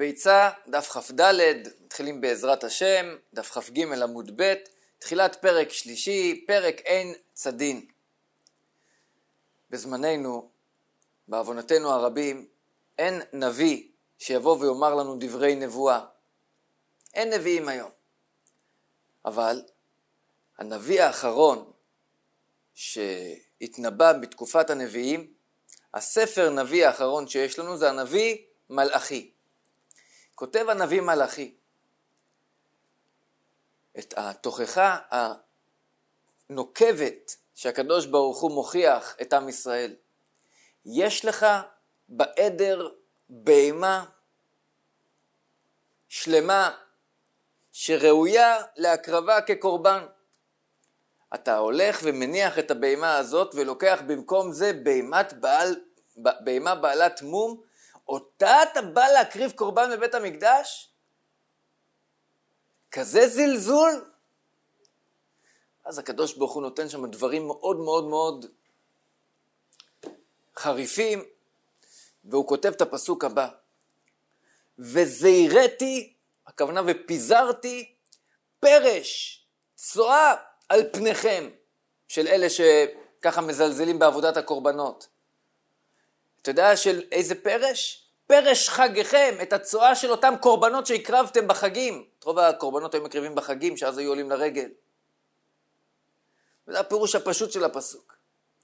ביצה, דף כ"ד, מתחילים בעזרת השם, דף כ"ג עמוד ב', תחילת פרק שלישי, פרק אין צדין. בזמננו, בעוונותינו הרבים, אין נביא שיבוא ויאמר לנו דברי נבואה. אין נביאים היום. אבל הנביא האחרון שהתנבא בתקופת הנביאים, הספר נביא האחרון שיש לנו זה הנביא מלאכי. כותב הנביא מלאכי את התוכחה הנוקבת שהקדוש ברוך הוא מוכיח את עם ישראל. יש לך בעדר בהמה שלמה שראויה להקרבה כקורבן. אתה הולך ומניח את הבהמה הזאת ולוקח במקום זה בהמה בעלת מום, אותה אתה בא להקריב קורבן בבית המקדש? כזה זלזול? אז הקדוש ברוך הוא נותן שם דברים מאוד מאוד מאוד חריפים, והוא כותב את הפסוק הבא. וזהירתי, הכוונה ופיזרתי, פרש, צועה על פניכם, של אלה שככה מזלזלים בעבודת הקורבנות. אתה יודע של איזה פרש? פרש חגיכם, את הצועה של אותם קורבנות שהקרבתם בחגים. את רוב הקורבנות היו מקריבים בחגים, שאז היו עולים לרגל. וזה הפירוש הפשוט של הפסוק.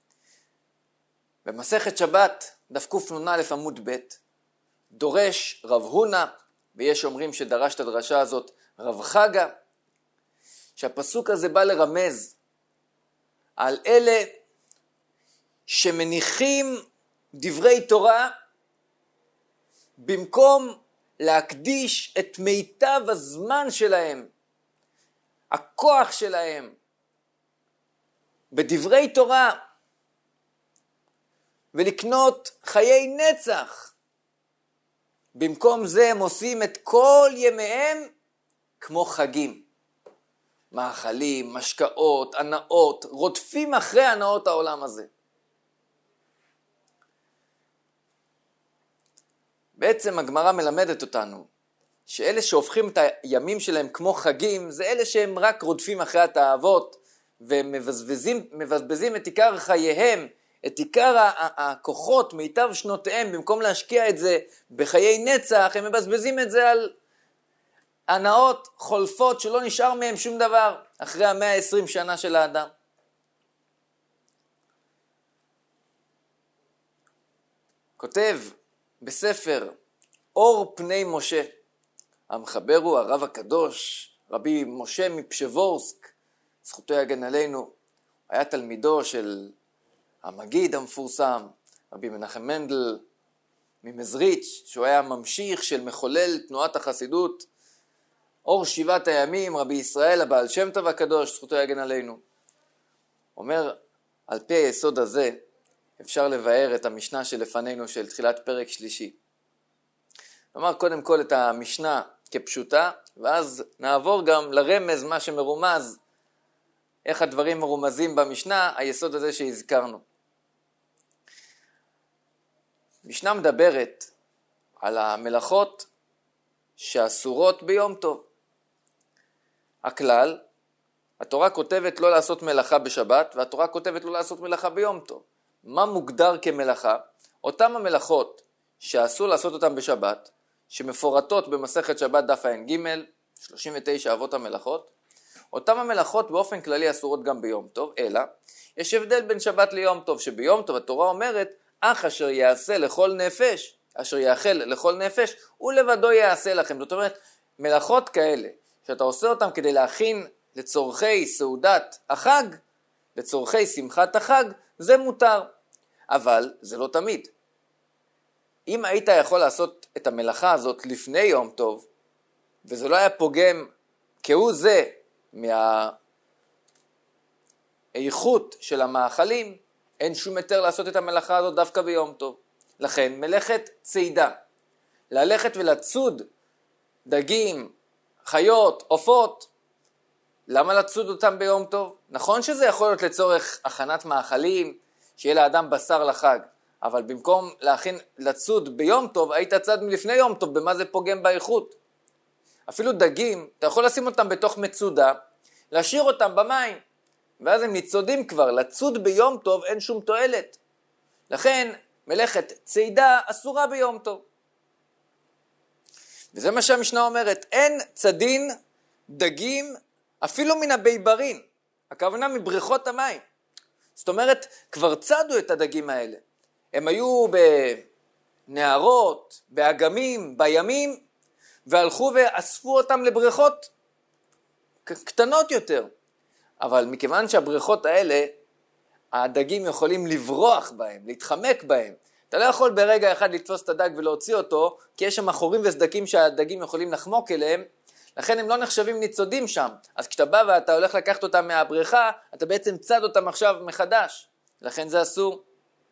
במסכת שבת, דף קנ"א עמוד ב', דורש רב הונא, ויש אומרים שדרש את הדרשה הזאת רב חגה, שהפסוק הזה בא לרמז על אלה שמניחים דברי תורה במקום להקדיש את מיטב הזמן שלהם, הכוח שלהם, בדברי תורה, ולקנות חיי נצח. במקום זה הם עושים את כל ימיהם כמו חגים. מאכלים, משקאות, הנאות, רודפים אחרי הנאות העולם הזה. בעצם הגמרא מלמדת אותנו שאלה שהופכים את הימים שלהם כמו חגים, זה אלה שהם רק רודפים אחרי התאוות, ומבזבזים את עיקר חייהם, את עיקר הכוחות, מיטב שנותיהם, במקום להשקיע את זה בחיי נצח, הם מבזבזים את זה על הנאות חולפות שלא נשאר מהם שום דבר, אחרי 120 שנה של האדם. כותב בספר אור פני משה, המחבר הוא הרב הקדוש, רבי משה מפשבורסק, זכותו יגן עלינו, היה תלמידו של המגיד המפורסם, רבי מנחם מנדל ממזריץ', שהוא היה ממשיך של מחולל תנועת החסידות, אור שבעת הימים, רבי ישראל הבעל שם טוב הקדוש, זכותו יגן עלינו. אומר, על פי היסוד הזה, אפשר לבאר את המשנה שלפנינו של תחילת פרק שלישי. נאמר קודם כל את המשנה כפשוטה, ואז נעבור גם לרמז מה שמרומז, איך הדברים מרומזים במשנה, היסוד הזה שהזכרנו. משנה מדברת על המלאכות שאסורות ביום טוב. הכלל, התורה כותבת לא לעשות מלאכה בשבת, והתורה כותבת לא לעשות מלאכה ביום טוב. מה מוגדר כמלאכה? אותם המלאכות שאסור לעשות אותם בשבת, שמפורטות במסכת שבת דף ע"ג, 39 אבות המלאכות, אותם המלאכות באופן כללי אסורות גם ביום טוב, אלא יש הבדל בין שבת ליום טוב, שביום טוב התורה אומרת, אך אשר יעשה לכל נפש, אשר יאכל לכל נפש, הוא לבדו יעשה לכם. זאת אומרת, מלאכות כאלה, שאתה עושה אותם כדי להכין לצורכי סעודת החג, לצורכי שמחת החג, זה מותר. אבל זה לא תמיד. אם היית יכול לעשות את המלאכה הזאת לפני יום טוב, וזה לא היה פוגם כהוא זה מהאיכות של המאכלים, אין שום היתר לעשות את המלאכה הזאת דווקא ביום טוב. לכן מלאכת צידה, ללכת ולצוד דגים, חיות, עופות, למה לצוד אותם ביום טוב? נכון שזה יכול להיות לצורך הכנת מאכלים, שיהיה לאדם בשר לחג, אבל במקום לצוד ביום טוב, היית צד מלפני יום טוב, במה זה פוגם באיכות? אפילו דגים, אתה יכול לשים אותם בתוך מצודה, להשאיר אותם במים, ואז הם ניצודים כבר. לצוד ביום טוב אין שום תועלת. לכן מלאכת צידה אסורה ביום טוב. וזה מה שהמשנה אומרת, אין צדין דגים אפילו מן הביברין, הכוונה מבריכות המים. זאת אומרת, כבר צדו את הדגים האלה. הם היו בנהרות, באגמים, בימים, והלכו ואספו אותם לבריכות קטנות יותר. אבל מכיוון שהבריכות האלה, הדגים יכולים לברוח בהם, להתחמק בהם. אתה לא יכול ברגע אחד לתפוס את הדג ולהוציא אותו, כי יש שם חורים וסדקים שהדגים יכולים לחמוק אליהם, לכן הם לא נחשבים ניצודים שם. אז כשאתה בא ואתה הולך לקחת אותם מהבריכה, אתה בעצם צד אותם עכשיו מחדש. לכן זה אסור.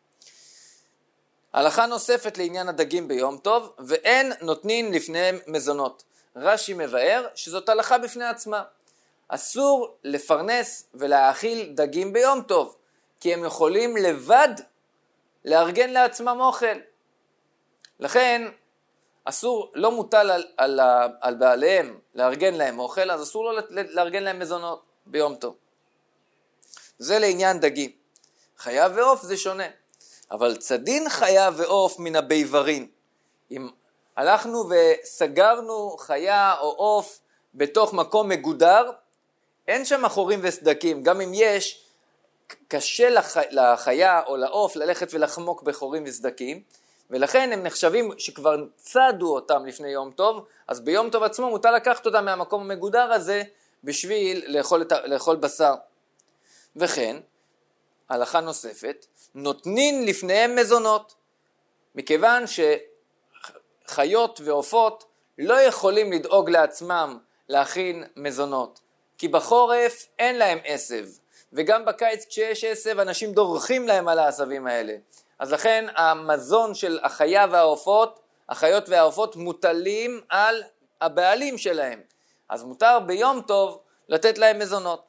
הלכה נוספת לעניין הדגים ביום טוב, ואין נותנין לפניהם מזונות. רש"י מבאר שזאת הלכה בפני עצמה. אסור לפרנס ולהאכיל דגים ביום טוב, כי הם יכולים לבד לארגן לעצמם אוכל. לכן אסור, לא מוטל על בעליהם לארגן להם אוכל, אז אסור לו לארגן להם מזונות ביום טוב. זה לעניין דגים. חיה ועוף זה שונה. אבל צדין חיה ועוף מן הביברין. אם הלכנו וסגרנו חיה או עוף בתוך מקום מגודר, אין שם חורים וסדקים. גם אם יש, קשה לחיה או לעוף ללכת ולחמוק בחורים וסדקים, ולכן הם נחשבים שכבר צדו אותם לפני יום טוב, אז ביום טוב עצמו מותר לקחת אותם מהמקום המגודר הזה בשביל לאכול בשר. וכן, הלכה נוספת, נותנין לפניהם מזונות, מכיוון שחיות ועופות לא יכולים לדאוג לעצמם להכין מזונות, כי בחורף אין להם עשב, וגם בקיץ כשיש עשב אנשים דורכים להם על העשבים האלה. אז לכן המזון של החיות והעופות מוטלים על הבעלים שלהם. אז מותר ביום טוב לתת להם מזונות.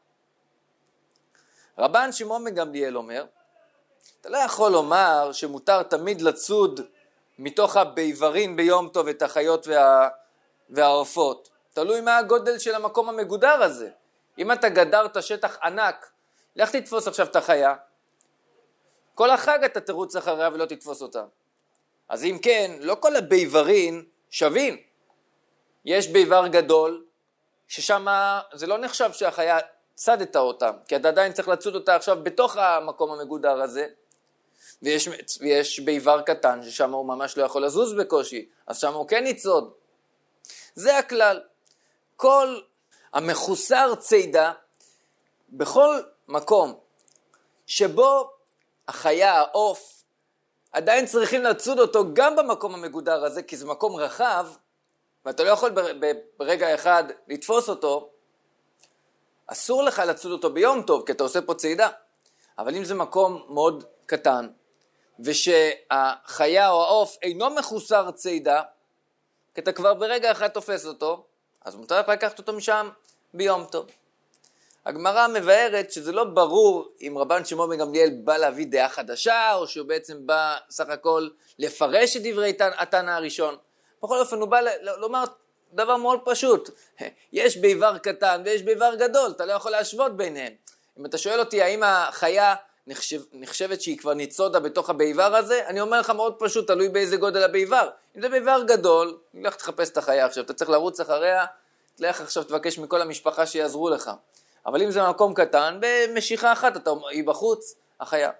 רבן שמעון בן גמליאל אומר, אתה לא יכול לומר שמותר תמיד לצוד מתוך הביברין ביום טוב את החיות והעופות. תלוי מה הגודל של המקום המגודר הזה. אם אתה גדרת שטח ענק, לך תתפוס עכשיו את החיה. כל החג אתה תרוץ אחריה ולא תתפוס אותה. אז אם כן, לא כל הביברין שווים. יש ביבר גדול, ששם זה לא נחשב שהחיה צדת אותם, כי אתה עדיין צריך לצוד אותה עכשיו בתוך המקום המגודר הזה, ויש ביבר קטן ששם הוא ממש לא יכול לזוז בקושי, אז שם הוא כן יצוד. זה הכלל. כל המחוסר צידה, בכל מקום שבו החיה, העוף, עדיין צריכים לצוד אותו גם במקום המגודר הזה, כי זה מקום רחב, ואתה לא יכול ברגע אחד לתפוס אותו, אסור לך לצוד אותו ביום טוב, כי אתה עושה פה צידה. אבל אם זה מקום מאוד קטן, ושהחיה או העוף אינו מחוסר צידה, כי אתה כבר ברגע אחד תופס אותו, אז מותר לך לקחת אותו משם ביום טוב. הגמרא מבארת שזה לא ברור אם רבן שמעון בן גמליאל בא להביא דעה חדשה, או שהוא בעצם בא סך הכל לפרש את דברי התנא הראשון. בכל אופן הוא בא לומר דבר מאוד פשוט. יש ביבר קטן ויש ביבר גדול, אתה לא יכול להשוות ביניהם. אם אתה שואל אותי האם החיה נחשבת שהיא כבר ניצודה בתוך הביבר הזה, אני אומר לך מאוד פשוט, תלוי באיזה גודל הביבר. אם זה ביבר גדול, לך תחפש את החיה עכשיו, אתה צריך לרוץ אחריה, תלך עכשיו תבקש מכל המשפחה שיעזרו לך. אבל אם זה מקום קטן, במשיכה אחת היא בחוץ, החיה.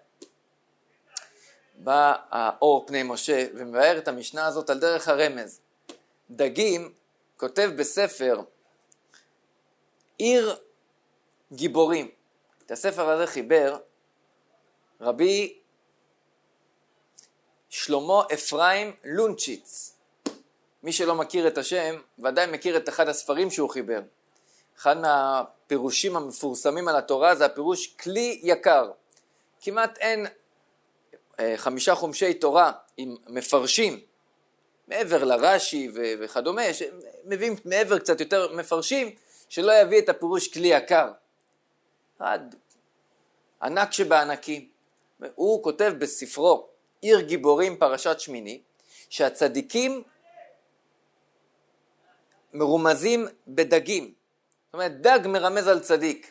בא האור פני משה ומבאר את המשנה הזאת על דרך הרמז. דגים כותב בספר עיר גיבורים. את הספר הזה חיבר רבי שלמה אפרים לונצ'יץ. מי שלא מכיר את השם, ודאי מכיר את אחד הספרים שהוא חיבר. אחד מהפירושים המפורסמים על התורה זה הפירוש כלי יקר. כמעט אין 5 חומשי תורה עם מפרשים, מעבר לרש"י וכדומה, מביאים מעבר קצת יותר מפרשים, שלא יביא את הפירוש כלי יקר. ענק שבענקים. הוא כותב בספרו עיר גיבורים פרשת שמיני, שהצדיקים מרומזים בדגים. זאת אומרת, דג מרמז על צדיק.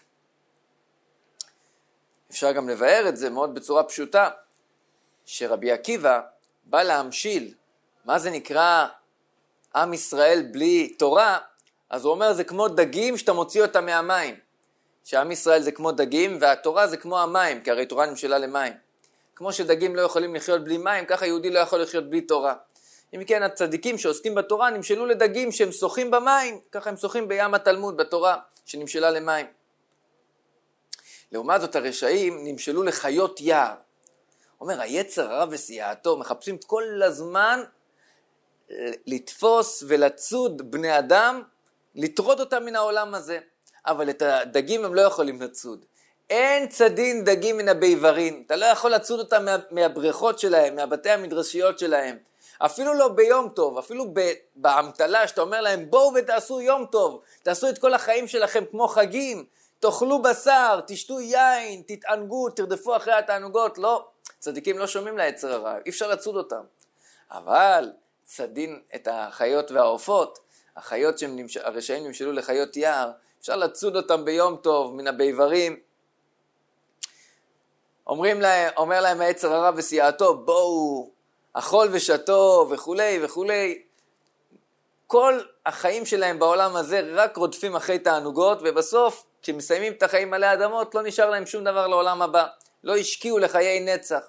אפשר גם לבאר את זה מאוד בצורה פשוטה, שרבי עקיבא בא להמשיל מה זה נקרא עם ישראל בלי תורה, אז הוא אומר זה כמו דגים שאתה מוציא אותם מהמים, שעם ישראל זה כמו דגים והתורה זה כמו המים, כי הרי תורה נמשלה למים. כמו שדגים לא יכולים לחיות בלי מים, ככה יהודי לא יכול לחיות בלי תורה. אם כן, הצדיקים שעוסקים בתורה נמשלו לדגים שהם שוחים במים, ככה הם שוחים בים התלמוד בתורה שנמשלה למים. לעומת זאת הרשעים נמשלו לחיות יער. אומר, היצר הרע וסייעתו מחפשים כל הזמן לתפוס ולצוד בני אדם, לטרוד אותם מן העולם הזה. אבל את הדגים הם לא יכולים לצוד. אין צדין דגים מן הביברין. אתה לא יכול לצוד אותם מהבריכות שלהם, מהבתי המדרשיות שלהם. אפילו לא ביום טוב, אפילו בהמתלה שאתה אומר להם בואו ותעשו יום טוב, תעשו את כל החיים שלכם כמו חגים, תאכלו בשר, תשתו יין, תתענגו, תרדפו אחרי התענוגות. לא, צדיקים לא שומעים ליצר הרע, אי אפשר לצוד אותם. אבל צדין את החיות והעופות, החיות שהרשעים נמשלו לחיות יער, אפשר לצוד אותם ביום טוב מן הביברים. אומר להם היצר הרע וסייעתו, בואו, אכול ושתו וכולי וכולי. כל החיים שלהם בעולם הזה רק רודפים אחרי תענוגות, ובסוף כשמסיימים את החיים עלי אדמות לא נשאר להם שום דבר לעולם הבא. לא השקיעו לחיי נצח.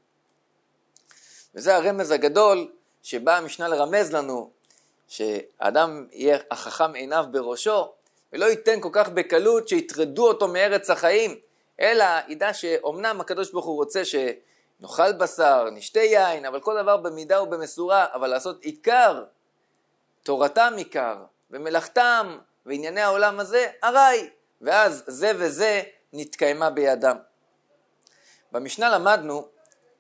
וזה הרמז הגדול שבא המשנה לרמז לנו, שהאדם יהיה החכם עיניו בראשו, ולא ייתן כל כך בקלות שיתרדו אותו מארץ החיים, אלא ידע שאומנם הקדוש ברוך הוא רוצה שנאכל בשר, נשתה יין, אבל כל דבר במידה ובמשורה, אבל לעשות עיקר, תורתם עיקר, ומלאכתם וענייני העולם הזה, הרי, ואז זה וזה נתקיימה בידם. במשנה למדנו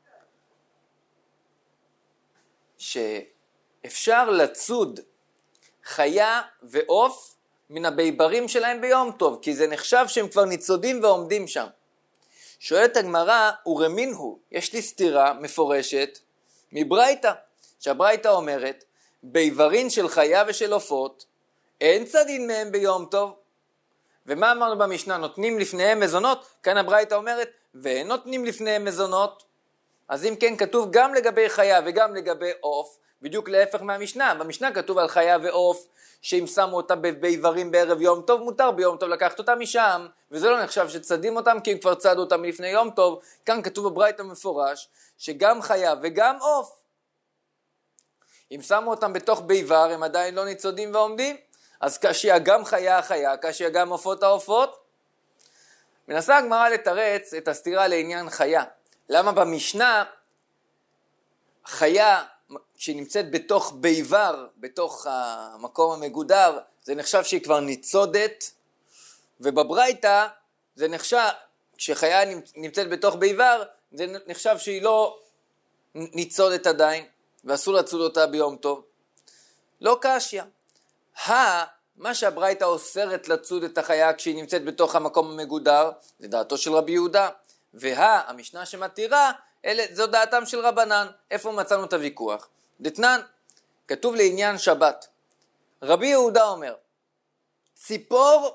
שאפשר לצוד חיה ועוף מן הביברים שלהם ביום טוב, כי זה נחשב שהם כבר ניצודים ועומדים שם. שואלת הגמרא, ורמין הוא, יש לי סתירה מפורשת מברייתא, שהברייתא אומרת, ביברין של חיה ושל עופות, אין צדין מהם ביום טוב. ומה אמרנו במשנה? נותנים לפניהם מזונות, כאן הברייתא אומרת, ואין נותנים לפניהם מזונות. אז אם כן כתוב גם לגבי חיה וגם לגבי עוף, בדיוק להפך מהמשנה. במשנה כתוב על חיה ועוף, שאם שמו אותה ביברים בערב יום טוב, מותר ביום טוב לקחת אותה משם, וזה לא נחשב שצדים אותם, כי הם כבר צדו אותם לפני יום טוב. כאן כתוב בברייתא מפורש, שגם חיה וגם עוף, אם שמו אותם בתוך ביבר, הם עדיין לא ניצודים ועומדים, אז קשיא גם חיה החיה, קשיא גם עופות העופות. מנסה הגמרא לתרץ את הסתירה לעניין חיה. למה במשנה חיה שנמצאת בתוך ביבר, בתוך המקום המגודר, זה נחשב שהיא כבר ניצודת, ובברייתא זה נחשב, כשחיה נמצאת בתוך ביבר, זה נחשב שהיא לא ניצודת עדיין, ואסור לצוד אותה ביום טוב. לא קשיא. מה שהברייתא אוסרת לצוד את החיה כשהיא נמצאת בתוך המקום המגודר, זה דעתו של רבי יהודה. המשנה שמתירה, זו דעתם של רבנן. איפה מצאנו את הוויכוח? דתנן, כתוב לעניין שבת. רבי יהודה אומר, ציפור,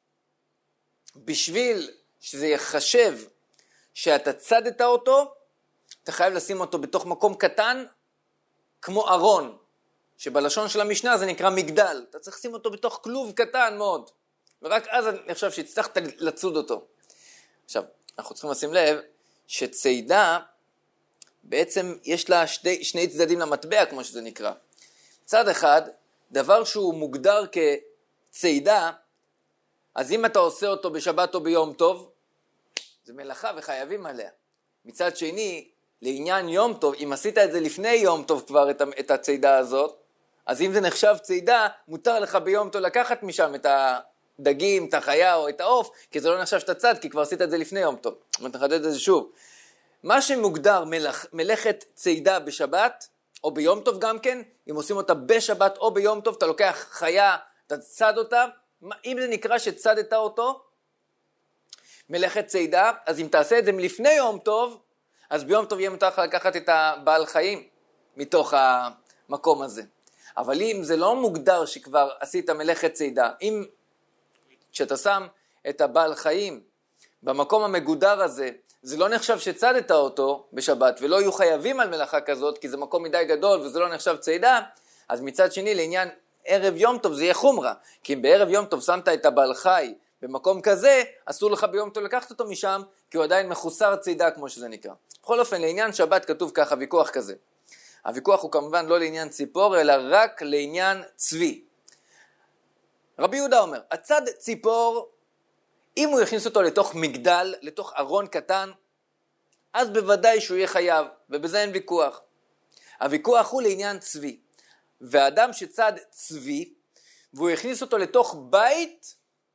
בשביל שזה יחשב שאתה צדת אותו, אתה חייב לשים אותו בתוך מקום קטן, כמו ארון, שבלשון של המשנה זה נקרא מגדל. אתה צריך לשים אותו בתוך כלוב קטן מאוד, ורק אז אני חושב שהצלחת לצוד אותו. עכשיו, אנחנו צריכים לשים לב שצידה, בעצם יש לה שני צדדים למטבע, כמו שזה נקרא. צד אחד, דבר שהוא מוגדר כצידה, אז אם אתה עושה אותו בשבת או ביום טוב, זה מלאכה וחייבים עליה. מצד שני, לעניין יום טוב, אם עשית את זה לפני יום טוב כבר את הצידה הזאת, אז אם זה נחשב צידה, מותר לך ביום טוב לקחת משם את הדגים, את החיה או את העוף, כי זה לא נחשב שאתה צד, כי כבר עשית את זה לפני יום טוב. נחדד את זה שוב. מה שמוגדר מלאכת צידה בשבת, או ביום טוב גם כן, אם עושים אותה בשבת או ביום טוב, אתה לוקח חיה, אתה צד אותה, אם זה נקרא שצדת אותו, מלאכת צידה, אז אם תעשה את זה מלפני יום טוב, אז ביום טוב יהיה מותר לך לקחת את הבעל חיים מתוך המקום הזה. אבל אם זה לא מוגדר שכבר עשית מלאכת צידה, אם כשאתה שם את הבעל חיים במקום המגודר הזה, זה לא נחשב שצדת אותו בשבת, ולא יהיו חייבים על מלאכה כזאת, כי זה מקום מדי גדול וזה לא נחשב צידה, אז מצד שני לעניין ערב יום טוב זה יהיה חומרה, כי אם בערב יום טוב שמת את הבעל חי במקום כזה, אסור לך ביום טוב לקחת אותו משם, כי הוא עדיין מחוסר צידה כמו שזה נקרא. בכל אופן, לעניין שבת כתוב ככה, ויכוח כזה. הוויכוח הוא כמובן לא לעניין ציפור, אלא רק לעניין צבי. רבי יהודה אומר, הצד ציפור, אם הוא יכניס אותו לתוך מגדל, לתוך ארון קטן, אז בוודאי שהוא יהיה חייב, ובזה אין ויכוח. הוויכוח הוא לעניין צבי. והאדם שצד צבי, והוא יכניס אותו לתוך בית,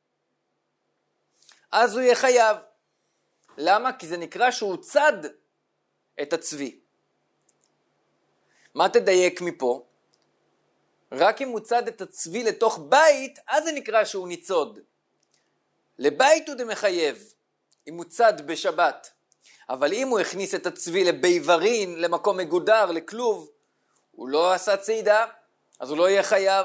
אז הוא יהיה חייב. למה? כי זה נקרא שהוא צד את הצבי. מה תדייק מפה? רק אם הוא צד את הצבי לתוך בית, אז זה נקרא שהוא ניצוד. לבית הוא דמחייב, אם הוא צד בשבת. אבל אם הוא הכניס את הצבי לביברין, למקום מגודר, לכלוב, הוא לא עשה צידה, אז הוא לא יהיה חייב.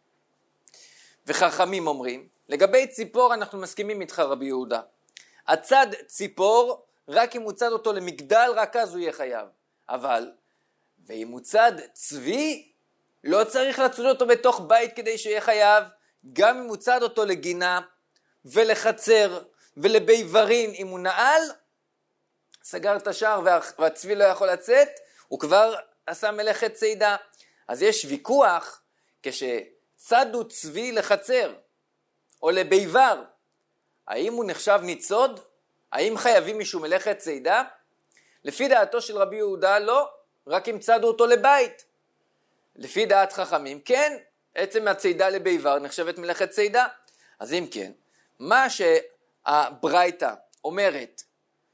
וחכמים אומרים, לגבי ציפור אנחנו מסכימים איתך רבי יהודה. הצד ציפור, רק אם הוא צד אותו למגדל, רק אז הוא יהיה חייב. אבל, ואם הוא צד צבי, לא צריך לצוד אותו בתוך בית כדי שיהיה חייב, גם אם הוא צד אותו לגינה ולחצר ולביברין, אם הוא נעל, סגר את השער והצבי לא יכול לצאת, הוא כבר עשה מלאכת צידה. אז יש ויכוח כשצדו צבי לחצר או לביבר, האם הוא נחשב ניצוד? האם חייבים משום מלאכת צידה? לפי דעתו של רבי יהודה לא, רק אם צדו אותו לבית. לפי דעת חכמים כן, עצם הצידה לביבר נחשבת מלאכת צידה. אז אם כן, מה שהברייתא אומרת,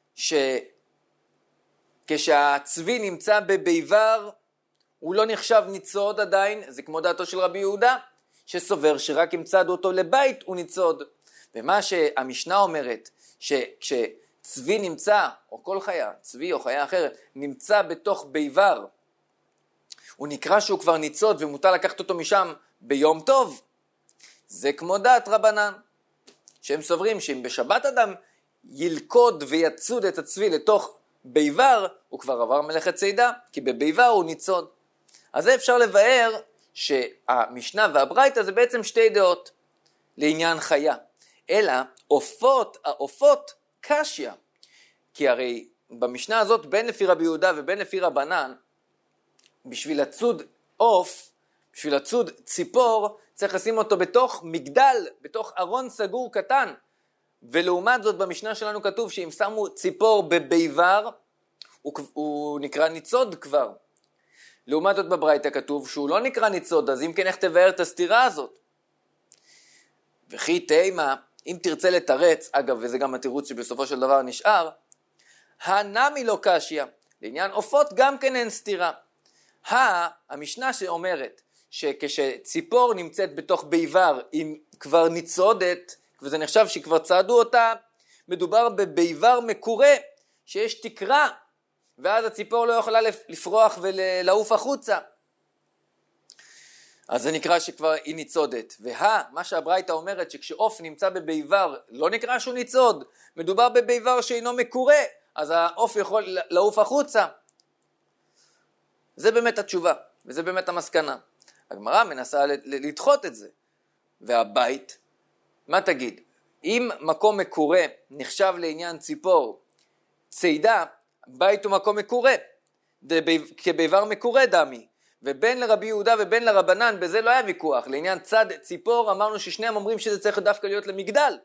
שכשהצבי נמצא בביבר, הוא לא נחשב ניצוד עדיין, זה כמו דעתו של רבי יהודה, שסובר שרק אם צדו אותו לבית הוא ניצוד. ומה שהמשנה אומרת, שכשצבי נמצא, או כל חיה, צבי או חיה אחרת, נמצא בתוך ביבר, הוא נקרא שהוא כבר ניצוד ומותר לקחת אותו משם ביום טוב, זה כמו דעת רבנן, שהם סוברים שאם בשבת אדם ילכוד ויצוד את הצבי לתוך ביבר, הוא כבר עבר מלאכת צידה, כי בביבר הוא ניצוד. אז זה אפשר לבאר שהמשנה והברייתא זה בעצם שתי דעות לעניין חיה. אלא העופות קשיא. כי הרי במשנה הזאת בין לפי רבי יהודה ובין לפי רבנן, בשביל לצוד עוף, בשביל לצוד ציפור, צריך לשים אותו בתוך מגדל, בתוך ארון סגור קטן. ולעומת זאת במשנה שלנו כתוב שאם שמו ציפור בביבר, הוא נקרא ניצוד כבר. לעומת זאת בברייתא כתוב שהוא לא נקרא ניצוד, אז אם כן איך תבאר את הסתירה הזאת? וכי תימה, אם תרצה לתרץ, אגב וזה גם התירוץ שבסופו של דבר נשאר, הנמי לא קשיא, לעניין עופות גם כן אין סתירה. המשנה שאומרת שכשציפור נמצאת בתוך ביבר היא כבר ניצודת, וזה נחשב שכבר צעדו אותה, מדובר בביבר מקורה שיש תקרה, ואז הציפור לא יכולה לפרוח ולעוף החוצה. אז זה נקרא שכבר היא ניצודת. מה שהברייתא אומרת שכשעוף נמצא בביבר לא נקרא שהוא ניצוד, מדובר בביבר שאינו מקורה, אז העוף יכול לעוף החוצה. זה באמת התשובה, וזה באמת המסקנה. הגמרא מנסה לדחות את זה. והבית, מה תגיד? אם מקום מקורה נחשב לעניין ציפור צידה, בית הוא מקום מקורה, כביבר מקורה דמי. ובין לרבי יהודה ובין לרבנן, בזה לא היה ויכוח. לעניין צד ציפור אמרנו ששניהם אומרים שזה צריך דווקא להיות למגדל.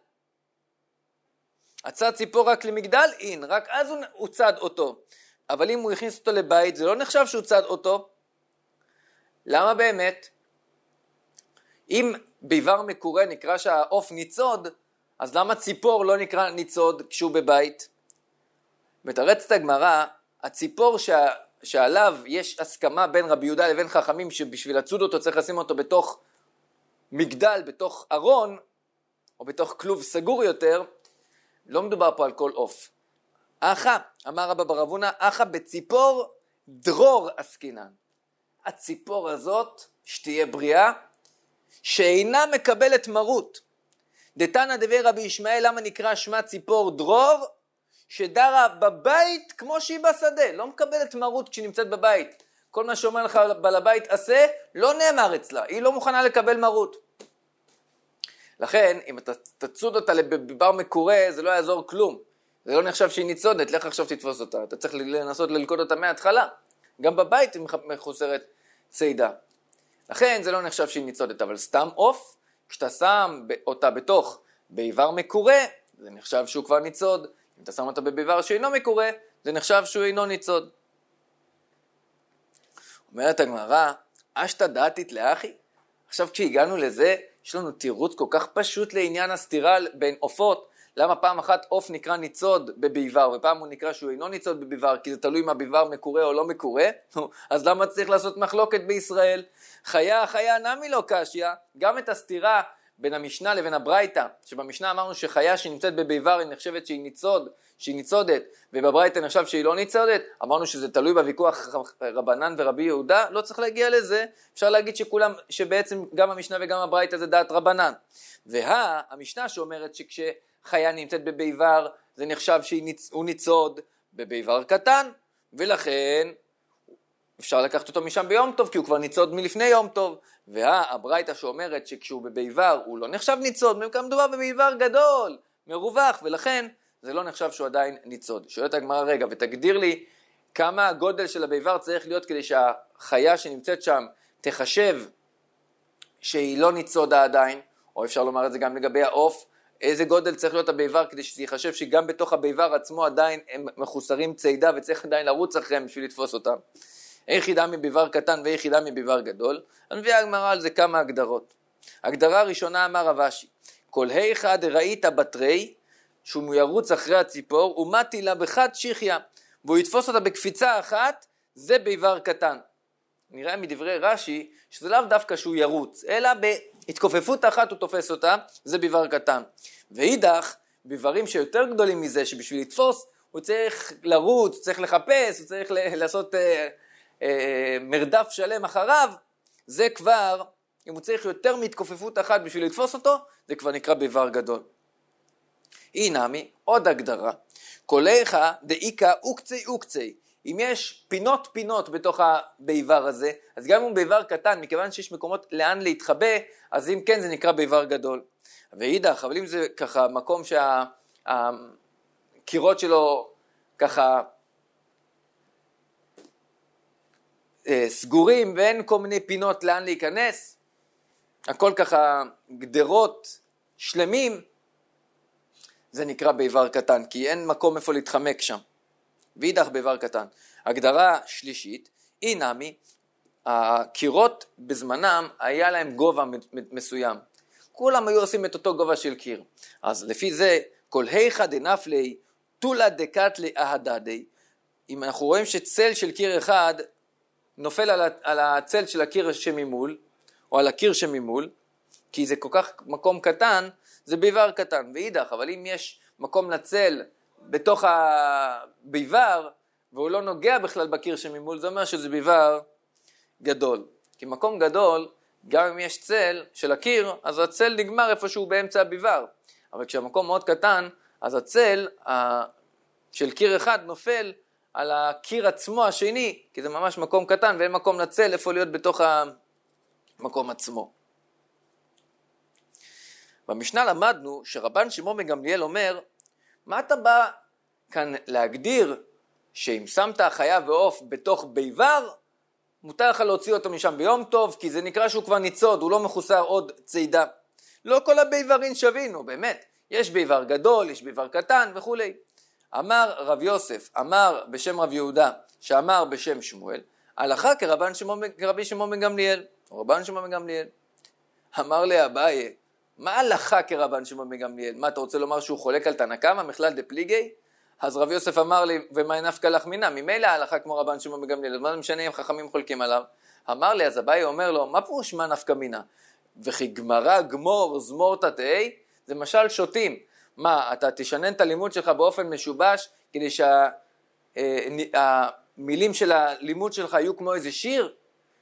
הצד ציפור רק למגדל, רק אז הוא צד אותו. אבל אם הוא הכניס אותו לבית, זה לא נחשב שהוא צד אותו. למה באמת? אם ביבר מקורה נקרא שהעוף ניצוד, אז למה ציפור לא נקרא ניצוד כשהוא בבית? מתרצת הגמרא, הציפור שעליו יש הסכמה בין רבי יהודה לבין חכמים שבשביל לצוד אותו צריך לשים אותו בתוך מגדל, בתוך ארון, או בתוך כלוב סגור יותר, לא מדובר פה על כל עוף. אחא, אמר רבא בר אבונה, אחא בציפור דרור עסקינן. הציפור הזאת, שתהיה בריאה, שאינה מקבלת מרות. דתנא דבי רבי ישמעאל, למה נקרא שמה ציפור דרור? שדרה בבית כמו שהיא בשדה, לא מקבלת מרות כשהיא נמצאת בבית. כל מה שאומר לך בעל הבית עשה, לא נאמר אצלה, היא לא מוכנה לקבל מרות. לכן, אם אתה תצוד אותה בבר מקורה, זה לא יעזור כלום. זה לא נחשב שהיא ניצודת, לך עכשיו תתפוס אותה. אתה צריך לנסות ללכוד אותה מההתחלה. גם בבית היא מחוסרת צידה. לכן זה לא נחשב שהיא ניצודת, אבל סתם עוף, כשאתה שם אותה בתוך ביבר מקורה, זה נחשב שהוא כבר ניצוד. אם אתה שם אותה בביבר שאינו מקורה, זה נחשב שהוא אינו ניצוד. אומרת הגמרא, אשתא דעתית לאחי? עכשיו כשהגענו לזה, יש לנו תירוץ כל כך פשוט לעניין הסתירה בין עופות. למה פעם אחת עוף נקרא ניצוד בביבר, ופעם הוא נקרא שהוא אינו ניצוד בביבר, כי זה תלוי אם הביבר מקורה או לא מקורה? אז למה צריך לעשות מחלוקת בישראל? חיה נמי לא קשיא, גם את הסתירה בין המשנה לבין הברייתא, שבמשנה אמרנו שחיה שנמצאת בביבר היא נחשבת שהיא ניצודת, ובברייתא נחשב שהיא לא ניצודת, אמרנו שזה תלוי בוויכוח רבנן ורבי יהודה, לא צריך להגיע לזה, אפשר להגיד שבעצם גם המשנה וגם הברייתא זה דעת רבנן. המשנה שאומרת שכשחיה נמצאת בביבר, זה נחשב שהוא ניצוד בביבר קטן, ולכן אפשר לקחת אותו משם ביום טוב, כי הוא כבר ניצוד מלפני יום טוב. והברייתא שאומרת שכשהוא בביבר הוא לא נחשב ניצוד, מדובר בביבר גדול, מרווח, ולכן זה לא נחשב שהוא עדיין ניצוד. שואלת הגמרא, רגע, ותגדיר לי כמה הגודל של הביבר צריך להיות כדי שהחיה שנמצאת שם תחשב שהיא לא ניצודה עדיין, או אפשר לומר את זה גם לגבי העוף, איזה גודל צריך להיות הביבר כדי שזה יחשב שגם בתוך הביבר עצמו עדיין הם מחוסרים צידה וצריך עדיין לרוץ אחריהם בשביל לתפוס אותם. יחידה מביבר קטן ויחידה מביבר גדול. אני מביא הגמרא על זה כמה הגדרות. הגדרה הראשונה אמר רב אשי, כל היכא דראית בתרי, שהוא ירוץ אחרי הציפור, ומתי לה בחד שיחיה, והוא יתפוס אותה בקפיצה אחת, זה ביבר קטן. נראה מדברי רש"י, שזה לאו דווקא שהוא ירוץ, אלא בהתכופפות אחת הוא תופס אותה, זה ביבר קטן. ואידך, ביברים שיותר גדולים מזה, שבשביל לתפוס, הוא צריך לרוץ, צריך לחפש, הוא צריך לעשות מרדף שלם אחריו, זה כבר, אם הוא צריך יותר מהתכופפות אחת בשביל לתפוס אותו, זה כבר נקרא ביבר גדול. אינמי, עוד הגדרה, כל היכא דאיכא אוקצי, אם יש פינות בתוך הביבר הזה, אז גם אם הוא ביבר קטן, מכיוון שיש מקומות לאן להתחבא, אז אם כן זה נקרא ביבר גדול. ואידך, אבל אם זה ככה מקום שהקירות שלו ככה סגורים ואין כל מיני פינות לאן להיכנס, הכל ככה גדרות שלמים, זה נקרא ביבר קטן, כי אין מקום איפה להתחמק שם. ואידך ביבר קטן. הגדרה שלישית, אינמי, הקירות בזמנם היה להם גובה מסוים. כולם היו עושים את אותו גובה של קיר. אז לפי זה, כל היכא דנפלי, תולה דקתלי אהדדי. אם אנחנו רואים שצל של קיר אחד נופל על הצל של הקיר שממול, או על הקיר שממול, כי זה כל כך מקום קטן, זה ביבר קטן. ואידך, אבל אם יש מקום לצל בתוך הביבר, והוא לא נוגע בכלל בקיר שממול, זה אומר שזה ביבר גדול. כי מקום גדול, גם אם יש צל של הקיר, אז הצל נגמר איפשהו באמצע הביבר. אבל כשהמקום מאוד קטן, אז הצל של קיר אחד נופל על הקיר עצמו השני, כי זה ממש מקום קטן ואין מקום לצל איפה להיות בתוך המקום עצמו. במשנה למדנו שרבן שמעון בן גמליאל אומר, מה אתה בא כאן להגדיר שאם שמת חיה ועוף בתוך ביבר, מותר לך להוציא אותו משם ביום טוב, כי זה נקרא שהוא כבר ניצוד, הוא לא מחוסר עוד צידה. לא כל הביברים שווינו, באמת. יש ביבר גדול, יש ביבר קטן וכו'. אמר רב יוסף, אמר בשם רב יהודה, שאמר בשם שמואל, הלכה כרבי שמעון בן גמליאל, או רבן שמעון בן גמליאל. אמר לאביי, מה הלכה כרבן שמעון בן גמליאל? מה, אתה רוצה לומר שהוא חולק על תנא קמא, מכלל דפליגי? אז רב יוסף אמר לי, ומה נפקא לך מינא? ממילא ההלכה כמו רבן שמעון בן גמליאל, מה משנה אם חכמים חולקים עליו? אמר לי, אז אביי אומר לו, מה פירוש מה נפקא מינא? וכי גמרא גמור זמור תתאי, זה משל שוטים. מה, אתה תשנן את הלימוד שלך באופן משובש, כדי שהמילים של הלימוד שלך יהיו כמו איזה שיר?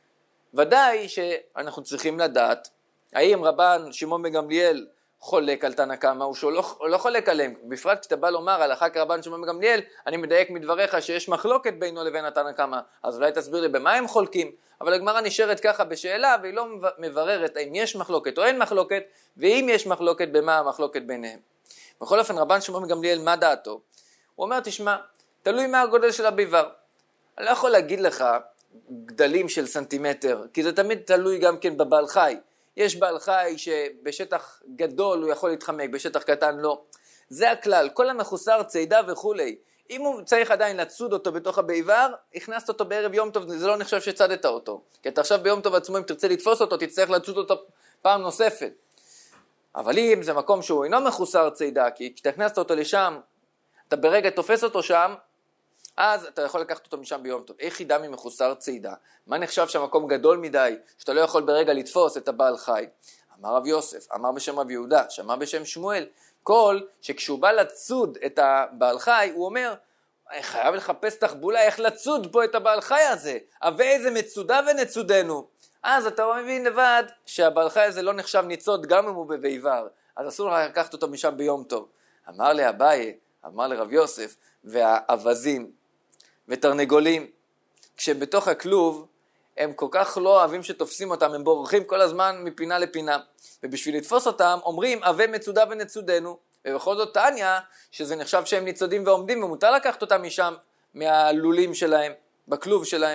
ודאי שאנחנו צריכים לדעת, האם רבן שמעון בן גמליאל חולק על תנא קמא, או שהוא לא חולק עליהם, בפרט כשאתה בא לומר הלכה כרבן שמעון בן גמליאל, אני מדייק מדבריך שיש מחלוקת בינו לבין התנא קמא, אז אולי תסביר לי במה הם חולקים, אבל הגמרא נשארת ככה בשאלה, והיא לא מבררת האם יש מחלוקת או אין מחלוקת, ואם יש מחלוקת, במה המחלוקת ביניהם. בכל אופן, רבן שמעון בן גמליאל, מה דעתו? הוא אומר, תשמע, תלוי מה הגודל של הביבר. אני לא יכול להגיד לך גדלים של סנטימטר, כי זה תמיד תלוי גם כן בבעל חי. יש בעל חי שבשטח גדול הוא יכול להתחמק, בשטח קטן לא. זה הכלל, כל המחוסר צידה וכולי. אם הוא צריך עדיין לצוד אותו בתוך הביבר, הכנסת אותו בערב יום טוב, זה לא נחשב שצדת אותו. כי אתה עכשיו ביום טוב עצמו, אם תרצה לתפוס אותו, תצטרך לצוד אותו פעם נוספת. אבל אם זה מקום שהוא אינו מחוסר צידה, כי כשאתה הכנסת אותו לשם, אתה ברגע תופס אותו שם, אז אתה יכול לקחת אותו משם ביום טוב. איך ידע ממחוסר צידה? מה נחשב שהמקום גדול מדי, שאתה לא יכול ברגע לתפוס את הבעל חי? אמר רב יוסף, אמר בשם רב יהודה, שמע בשם שמואל, כל שכשהוא בא לצוד את הבעל חי, הוא אומר, חייב לחפש תחבולה, איך לצוד פה את הבעל חי הזה? אבל איזה מצודה ונצודנו. אז אתה מבין לבד שהבעל חי הזה לא נחשב ניצוד גם אם הוא בביבר, אז אסור לקחת אותו משם ביום טוב. אמר לאביי, אמר לרב יוסף, והאווזים ותרנגולים, כשבתוך הכלוב הם כל כך לא אוהבים שתופסים אותם, הם בורחים כל הזמן מפינה לפינה, ובשביל לתפוס אותם אומרים אבי מצודה ונצודנו, ובכל זאת טעניה שזה נחשב שהם ניצודים ועומדים, ומותר לקחת אותם משם, מהלולים שלהם, בכלוב שלהם.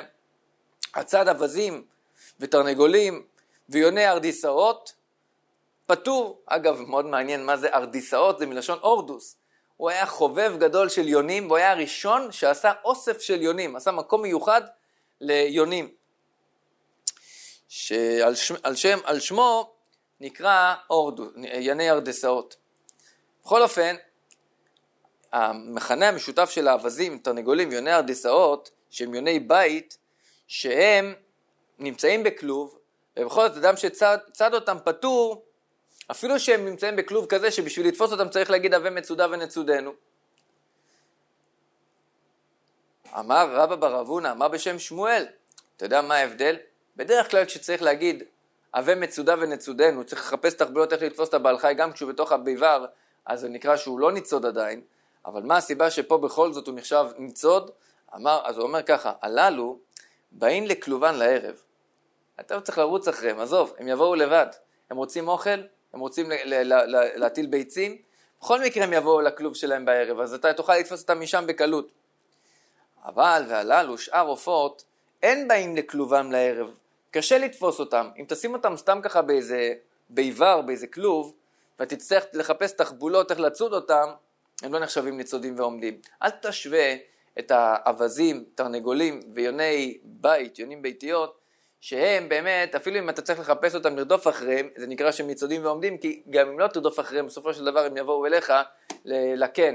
הצד אווזים ותרנגולים ויוני ארדיסאות פטור. אגב, מאוד מעניין מה זה ארדיסאות, זה מלשון אורדוס. הוא היה חובב גדול של יונים, והוא היה הראשון שעשה אוסף של יונים, עשה מקום מיוחד ליונים, שעל שמו נקרא אורדוס, יני ארדיסאות. בכל אופן, המכנה המשותף של האווזים, תרנגולים ויוני ארדיסאות, שהם יוני בית, שהם נמצאים בכלוב, ובכל זאת אדם שצד אותם פטור, אפילו שהם נמצאים בכלוב כזה שבשביל לתפוס אותם צריך להגיד אבי מצודה ונצודנו. אמר רבא בר אבונה, אמר בשם שמואל, אתה יודע מה ההבדל? בדרך כלל כשצריך להגיד אבי מצודה ונצודנו, צריך לחפש תחבולות איך לתפוס את הבעל חי גם כשהוא בתוך הביבר, אז זה נקרא שהוא לא ניצוד עדיין, אבל מה הסיבה שפה בכל זאת הוא נחשב ניצוד? אז הוא אומר ככה, הללו באים לכלובן לערב. אתה צריך לרוץ אחריהם, עזוב, הם יבואו לבד, הם רוצים אוכל, הם רוצים להטיל ביצים, בכל מקרה הם יבואו לכלוב שלהם בערב, אז אתה תוכל לתפוס אותם משם בקלות. אבל והללו, שאר עופות, אין באים לכלובם לערב, קשה לתפוס אותם. אם תשים אותם סתם ככה באיזה ביבר, באיזה כלוב, ותצטרך לחפש תחבולות איך לצוד אותם, הם לא נחשבים ניצודים ועומדים. אל תשווה את האווזים, תרנגולים ויוני בית, יונים ביתיות, שהם באמת, אפילו אם אתה צריך לחפש אותם, לרדוף אחריהם, זה נקרא שהם ניצודים ועומדים, כי גם אם לא תרדוף אחריהם, בסופו של דבר הם יבואו אליך לקן.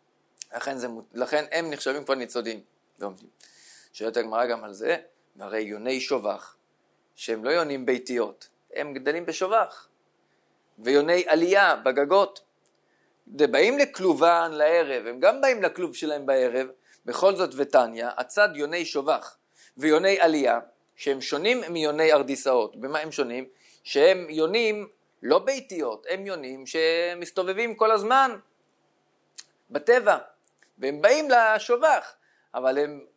לכן הם נחשבים כבר ניצודים ועומדים. שואלת הגמרא גם על זה, והרי יוני שובח, שהם לא יונים ביתיות, הם גדלים בשובח. ויוני עלייה בגגות, באים לכלובן לערב, הם גם באים לכלוב שלהם בערב, בכל זאת ותניה, הצד יוני שובח ויוני עלייה, שהם שונים מיוני ארדיסאות. במה הם שונים? שהם יונים לא ביתיות, הם יונים שמסתובבים כל הזמן בטבע, והם באים לשובח, אבל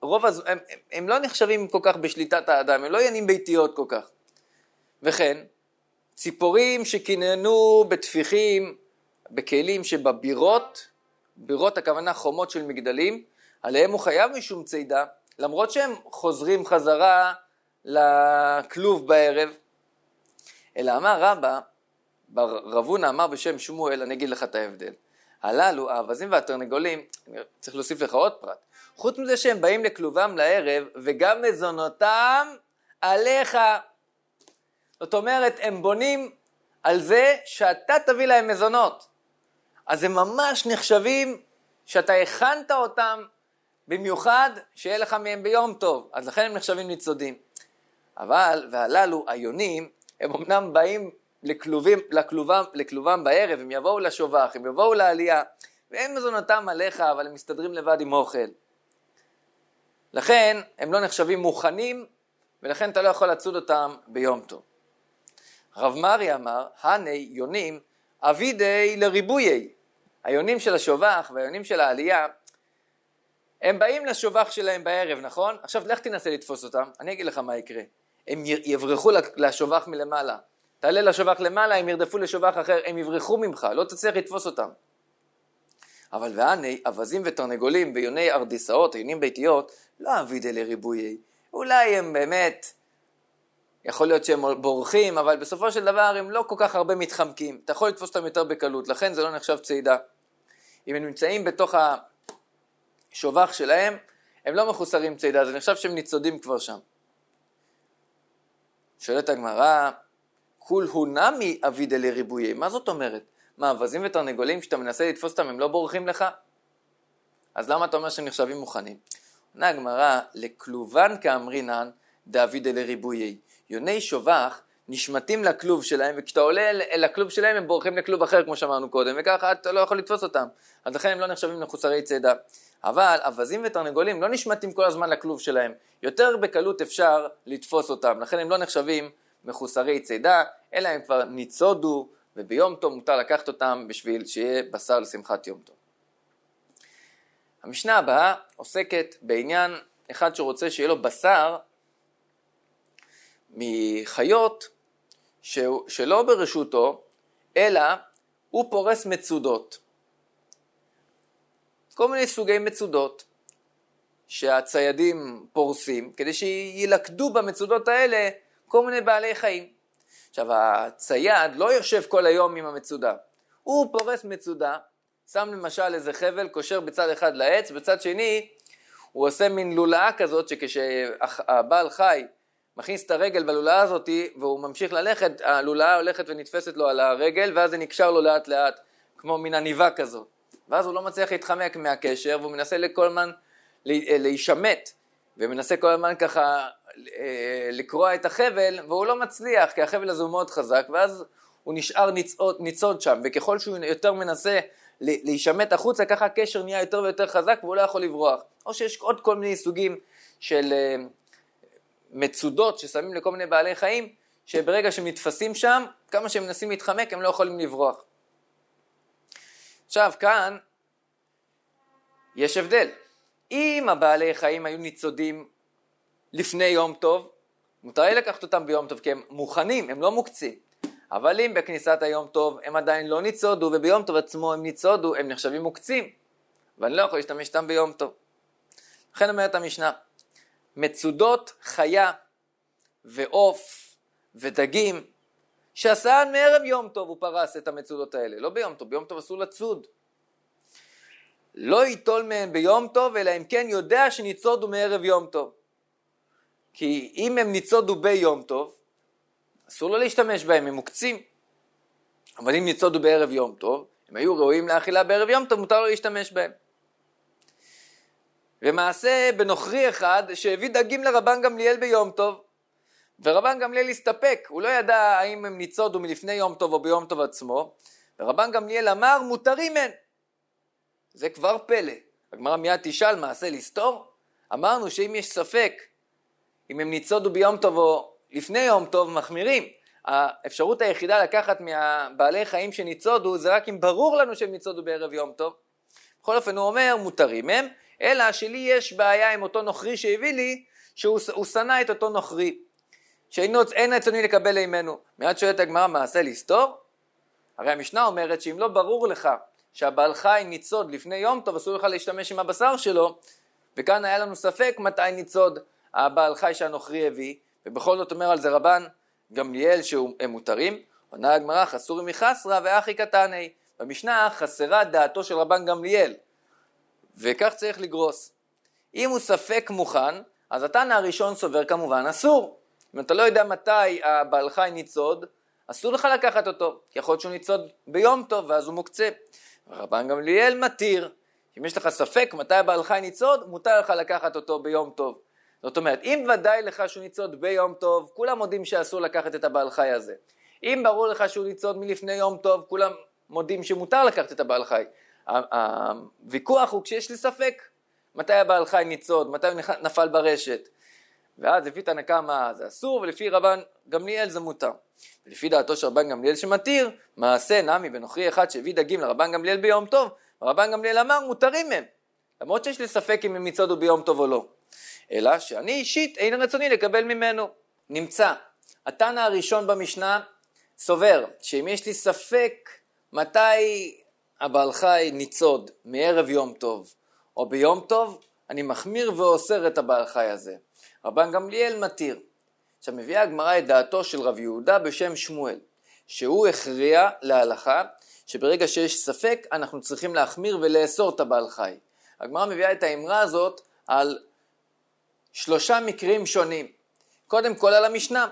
הם לא נחשבים כל כך בשליטת האדם, הם לא יונים ביתיות כל כך. וכן, ציפורים שכיננו בתפיחים, בכלים שבבירות, בירות הכוונה חומות של מגדלים, עליהם הוא חייב משום צידה, למרות שהם חוזרים חזרה לכלוב בערב. אלא אמר רבא, רב הונא אמר בשם שמואל, אני אגיד לך את ההבדל. הללו, האווזים והתרנגולים, צריך להוסיף לך עוד פרט, חוץ מזה שהם באים לכלובם לערב, וגם מזונותם עליך. זאת אומרת, הם בונים על זה שאתה תביא להם מזונות. אז הם ממש נחשבים שאתה הכנת אותם, במיוחד שיהיה לך מהם ביום טוב, אז לכן הם נחשבים ניצודים. אבל, והללו, היונים, הם אמנם באים לכלובם בערב, הם יבואו לשובח, הם יבואו לעלייה, ואין מזונתם עליך, אבל הם מסתדרים לבד עם אוכל. לכן הם לא נחשבים מוכנים, ולכן אתה לא יכול לצוד אותם ביום טוב. רב מרי אמר, הני יונים אבידי לריבויי. היונים של השובח והיונים של העלייה, הם באים לשובח שלהם בערב, נכון? עכשיו לך תנסה לתפוס אותם, אני אגיד לך מה יקרה. הם יברחו לשובח מלמעלה. תעלה לשובח למעלה, הם ירדפו לשובח אחר, הם יברחו ממך, לא תצליח לתפוס אותם. אבל והני, אבזים ותרנגולים ויוני ארדיסאות, יונים ביתיות, לא אבידי לריבויי. אולי הם באמת, יכול להיות שהם בורחים, אבל בסופו של דבר הם לא כל כך הרבה מתחמקים. אתה יכול לתפוס אותם יותר בקלות, לכן זה לא נחשב צעידה. אם הם נמצאים בתוך השובח שלהם, הם לא מחוסרים צעידה, זה נחשב שהם ניצודים כבר שם. שואלת הגמרא, כול הוא נמי אבידי לריבויי. מה זאת אומרת? מה, אבזים ותרנגולים שאתה מנסה לתפוס אותם, הם לא בורחים לך? אז למה אתה אומר שהם נחשבים מוכנים? עונה הגמרא, לכלובן כאמרינן דאבידי לריבויי. יוני שובח נשמטים לכלוב שלהם, וכשאתה עולה אל הכלוב שלהם הם בורחים לכלוב אחר כמו שאמרנו קודם, וככה אתה לא יכול לתפוס אותם. אז לכן הם לא נחשבים מחוסרי צידה. אבל אבזים ותרנגולים לא נשמטים כל הזמן לכלוב שלהם. יותר בקלות אפשר לתפוס אותם. לכן הם לא נחשבים מחוסרי צידה, אלא הם כבר ניצודו, וביום טוב מותר לקחת אותם בשביל שיהיה בשר לשמחת יום טוב. המשנה הבאה עוסקת בעניין אחד שרוצה שיהיה לו בשר מחיות שלא ברשותו, אלא הוא פורס מצודות. כל מיני סוגי מצודות שהציידים פורסים, כדי שילכדו במצודות האלה כל מיני בעלי חיים. עכשיו, הצייד לא יושב כל היום עם המצודה. הוא פורס מצודה, שם למשל איזה חבל, קושר בצד אחד לעץ, בצד שני הוא עושה מין לולאה כזאת, שכשהבעל חי מכניס את הרגל בלולאה הזאת, והוא ממשיך ללכת, הלולאה הולכת ונתפסת לו על הרגל, ואז זה נקשר לו לאט לאט, כמו מין עניבה כזאת. ואז הוא לא מצליח להתחמק מהקשר, והוא מנסה כל הזמן להישמט, ומנסה כל הזמן ככה לקרוע את החבל, והוא לא מצליח, כי החבל הזה הוא מאוד חזק, ואז הוא נשאר ניצוד שם, וככל שהוא יותר מנסה להישמט החוצה, ככה הקשר נהיה יותר ויותר חזק, והוא לא יכול לברוח. או שיש עוד כל מיני סוגים של מצודות ששמים לכל מיני בעלי חיים, שברגע שהם נתפסים שם, כמה שהם מנסים להתחמק, הם לא יכולים לברוח. עכשיו, כאן יש הבדל. אם הבעלי חיים היו ניצודים לפני יום טוב, מותר לי לקחת אותם ביום טוב, כי הם מוכנים, הם לא מוקצים. אבל אם בכניסת היום טוב הם עדיין לא ניצודו, וביום טוב עצמו הם ניצודו, הם נחשבים מוקצים. ואני לא יכול להשתמש איתם ביום טוב. לכן אומרת המשנה, מצודות חיה ועוף ודגים, שעשן מערב יום טוב הוא פרס את המצודות האלה. לא ביום טוב, ביום טוב אסור לצוד. לא ייטול מהם ביום טוב, אלא אם כן יודע שניצודו מערב יום טוב. כי אם הם ניצודו ביום טוב, אסור לו להשתמש בהם, הם מוקצים. אבל אם ניצודו בערב יום טוב, הם היו ראויים לאכילה בערב יום טוב, מותר לו להשתמש בהם. ומעשה בנוכרי אחד שהביא דגים לרבן גמליאל ביום טוב, ורבן גמליאל הסתפק, הוא לא ידע האם הם ניצודו מלפני יום טוב או ביום טוב עצמו, ורבן גמליאל אמר מותרים הן. זה כבר פלא. הגמרא מיד תשאל מעשה לסתור. אמרנו שאם יש ספק, אם הם ניצודו ביום טוב או לפני יום טוב, מחמירים. האפשרות היחידה לקחת מהבעלי חיים שניצודו, זה רק אם ברור לנו שהם ניצודו בערב יום טוב. בכל אופן הוא אומר מותרים הם, אלא שלי יש בעיה עם אותו נוכרי שהביא לי, שהוא שנא את אותו נוכרי, שאין רצוני לקבל ממנו. מיד שואלת הגמרא מעשה לסתור. הרי המשנה אומרת שאם לא ברור לך שהבעל חי ניצוד לפני יום טוב, אסור לך להשתמש עם הבשר שלו, וכאן היה לנו ספק מתי ניצוד הבעל חי שהנוכרי הביא, ובכל זאת אומר על זה רבן גמליאל שהם מותרים. עונה הגמרא חסורי מחסרה ואחי קטני. במשנה חסרה דעתו של רבן גמליאל, וכך צריך לגרוס. אם הוא ספק מוכן, אז התנא הראשון סובר כמובן אסור. אם אתה לא יודע מתי הבעל חי ניצוד, אסור לך לקחת אותו, כי יכול להיות שהוא ניצוד ביום טוב ואז הוא מוקצה. רבן גמליאל מתיר, אם יש לך ספק מתי הבעל חי ניצוד, מותר לך לקחת אותו ביום טוב. זאת אומרת, אם ודאי לך שהוא ניצוד ביום טוב, כולם מודים שאסור לקחת את הבעל חי הזה. אם ברור לך שהוא ניצוד מלפני יום טוב, כולם מודים שמותר לקחת את הבעל חי. הוויכוח הוא כשיש לי ספק, מתי הבעל חי ניצוד, מתי הוא נפל ברשת. ואז לפי תנא קמא זה אסור, ולפי רבן גמליאל זה מותר. ולפי דעתו של רבן גמליאל שמתיר, מעשה נמי בנוכרי אחד שהביא דגים לרבן גמליאל ביום טוב, ורבן גמליאל אמר מותרים הם, למרות שיש לי ספק אם הם ניצודו ביום טוב או לא. אלא שאני אישית אין רצוני לקבל ממנו. נמצא, התנא הראשון במשנה סובר שאם יש לי ספק מתי הבעל חי ניצוד מערב יום טוב או ביום טוב, אני מחמיר ואוסר את הבעל חי הזה. רבן גמליאל מתיר. עכשיו מביאה הגמרא את דעתו של רב יהודה בשם שמואל, שהוא הכריע להלכה שברגע שיש ספק אנחנו צריכים להחמיר ולאסור את הבעל חי. הגמרא מביאה את האמרה הזאת על 3 מקרים שונים. קודם כל על המשנה.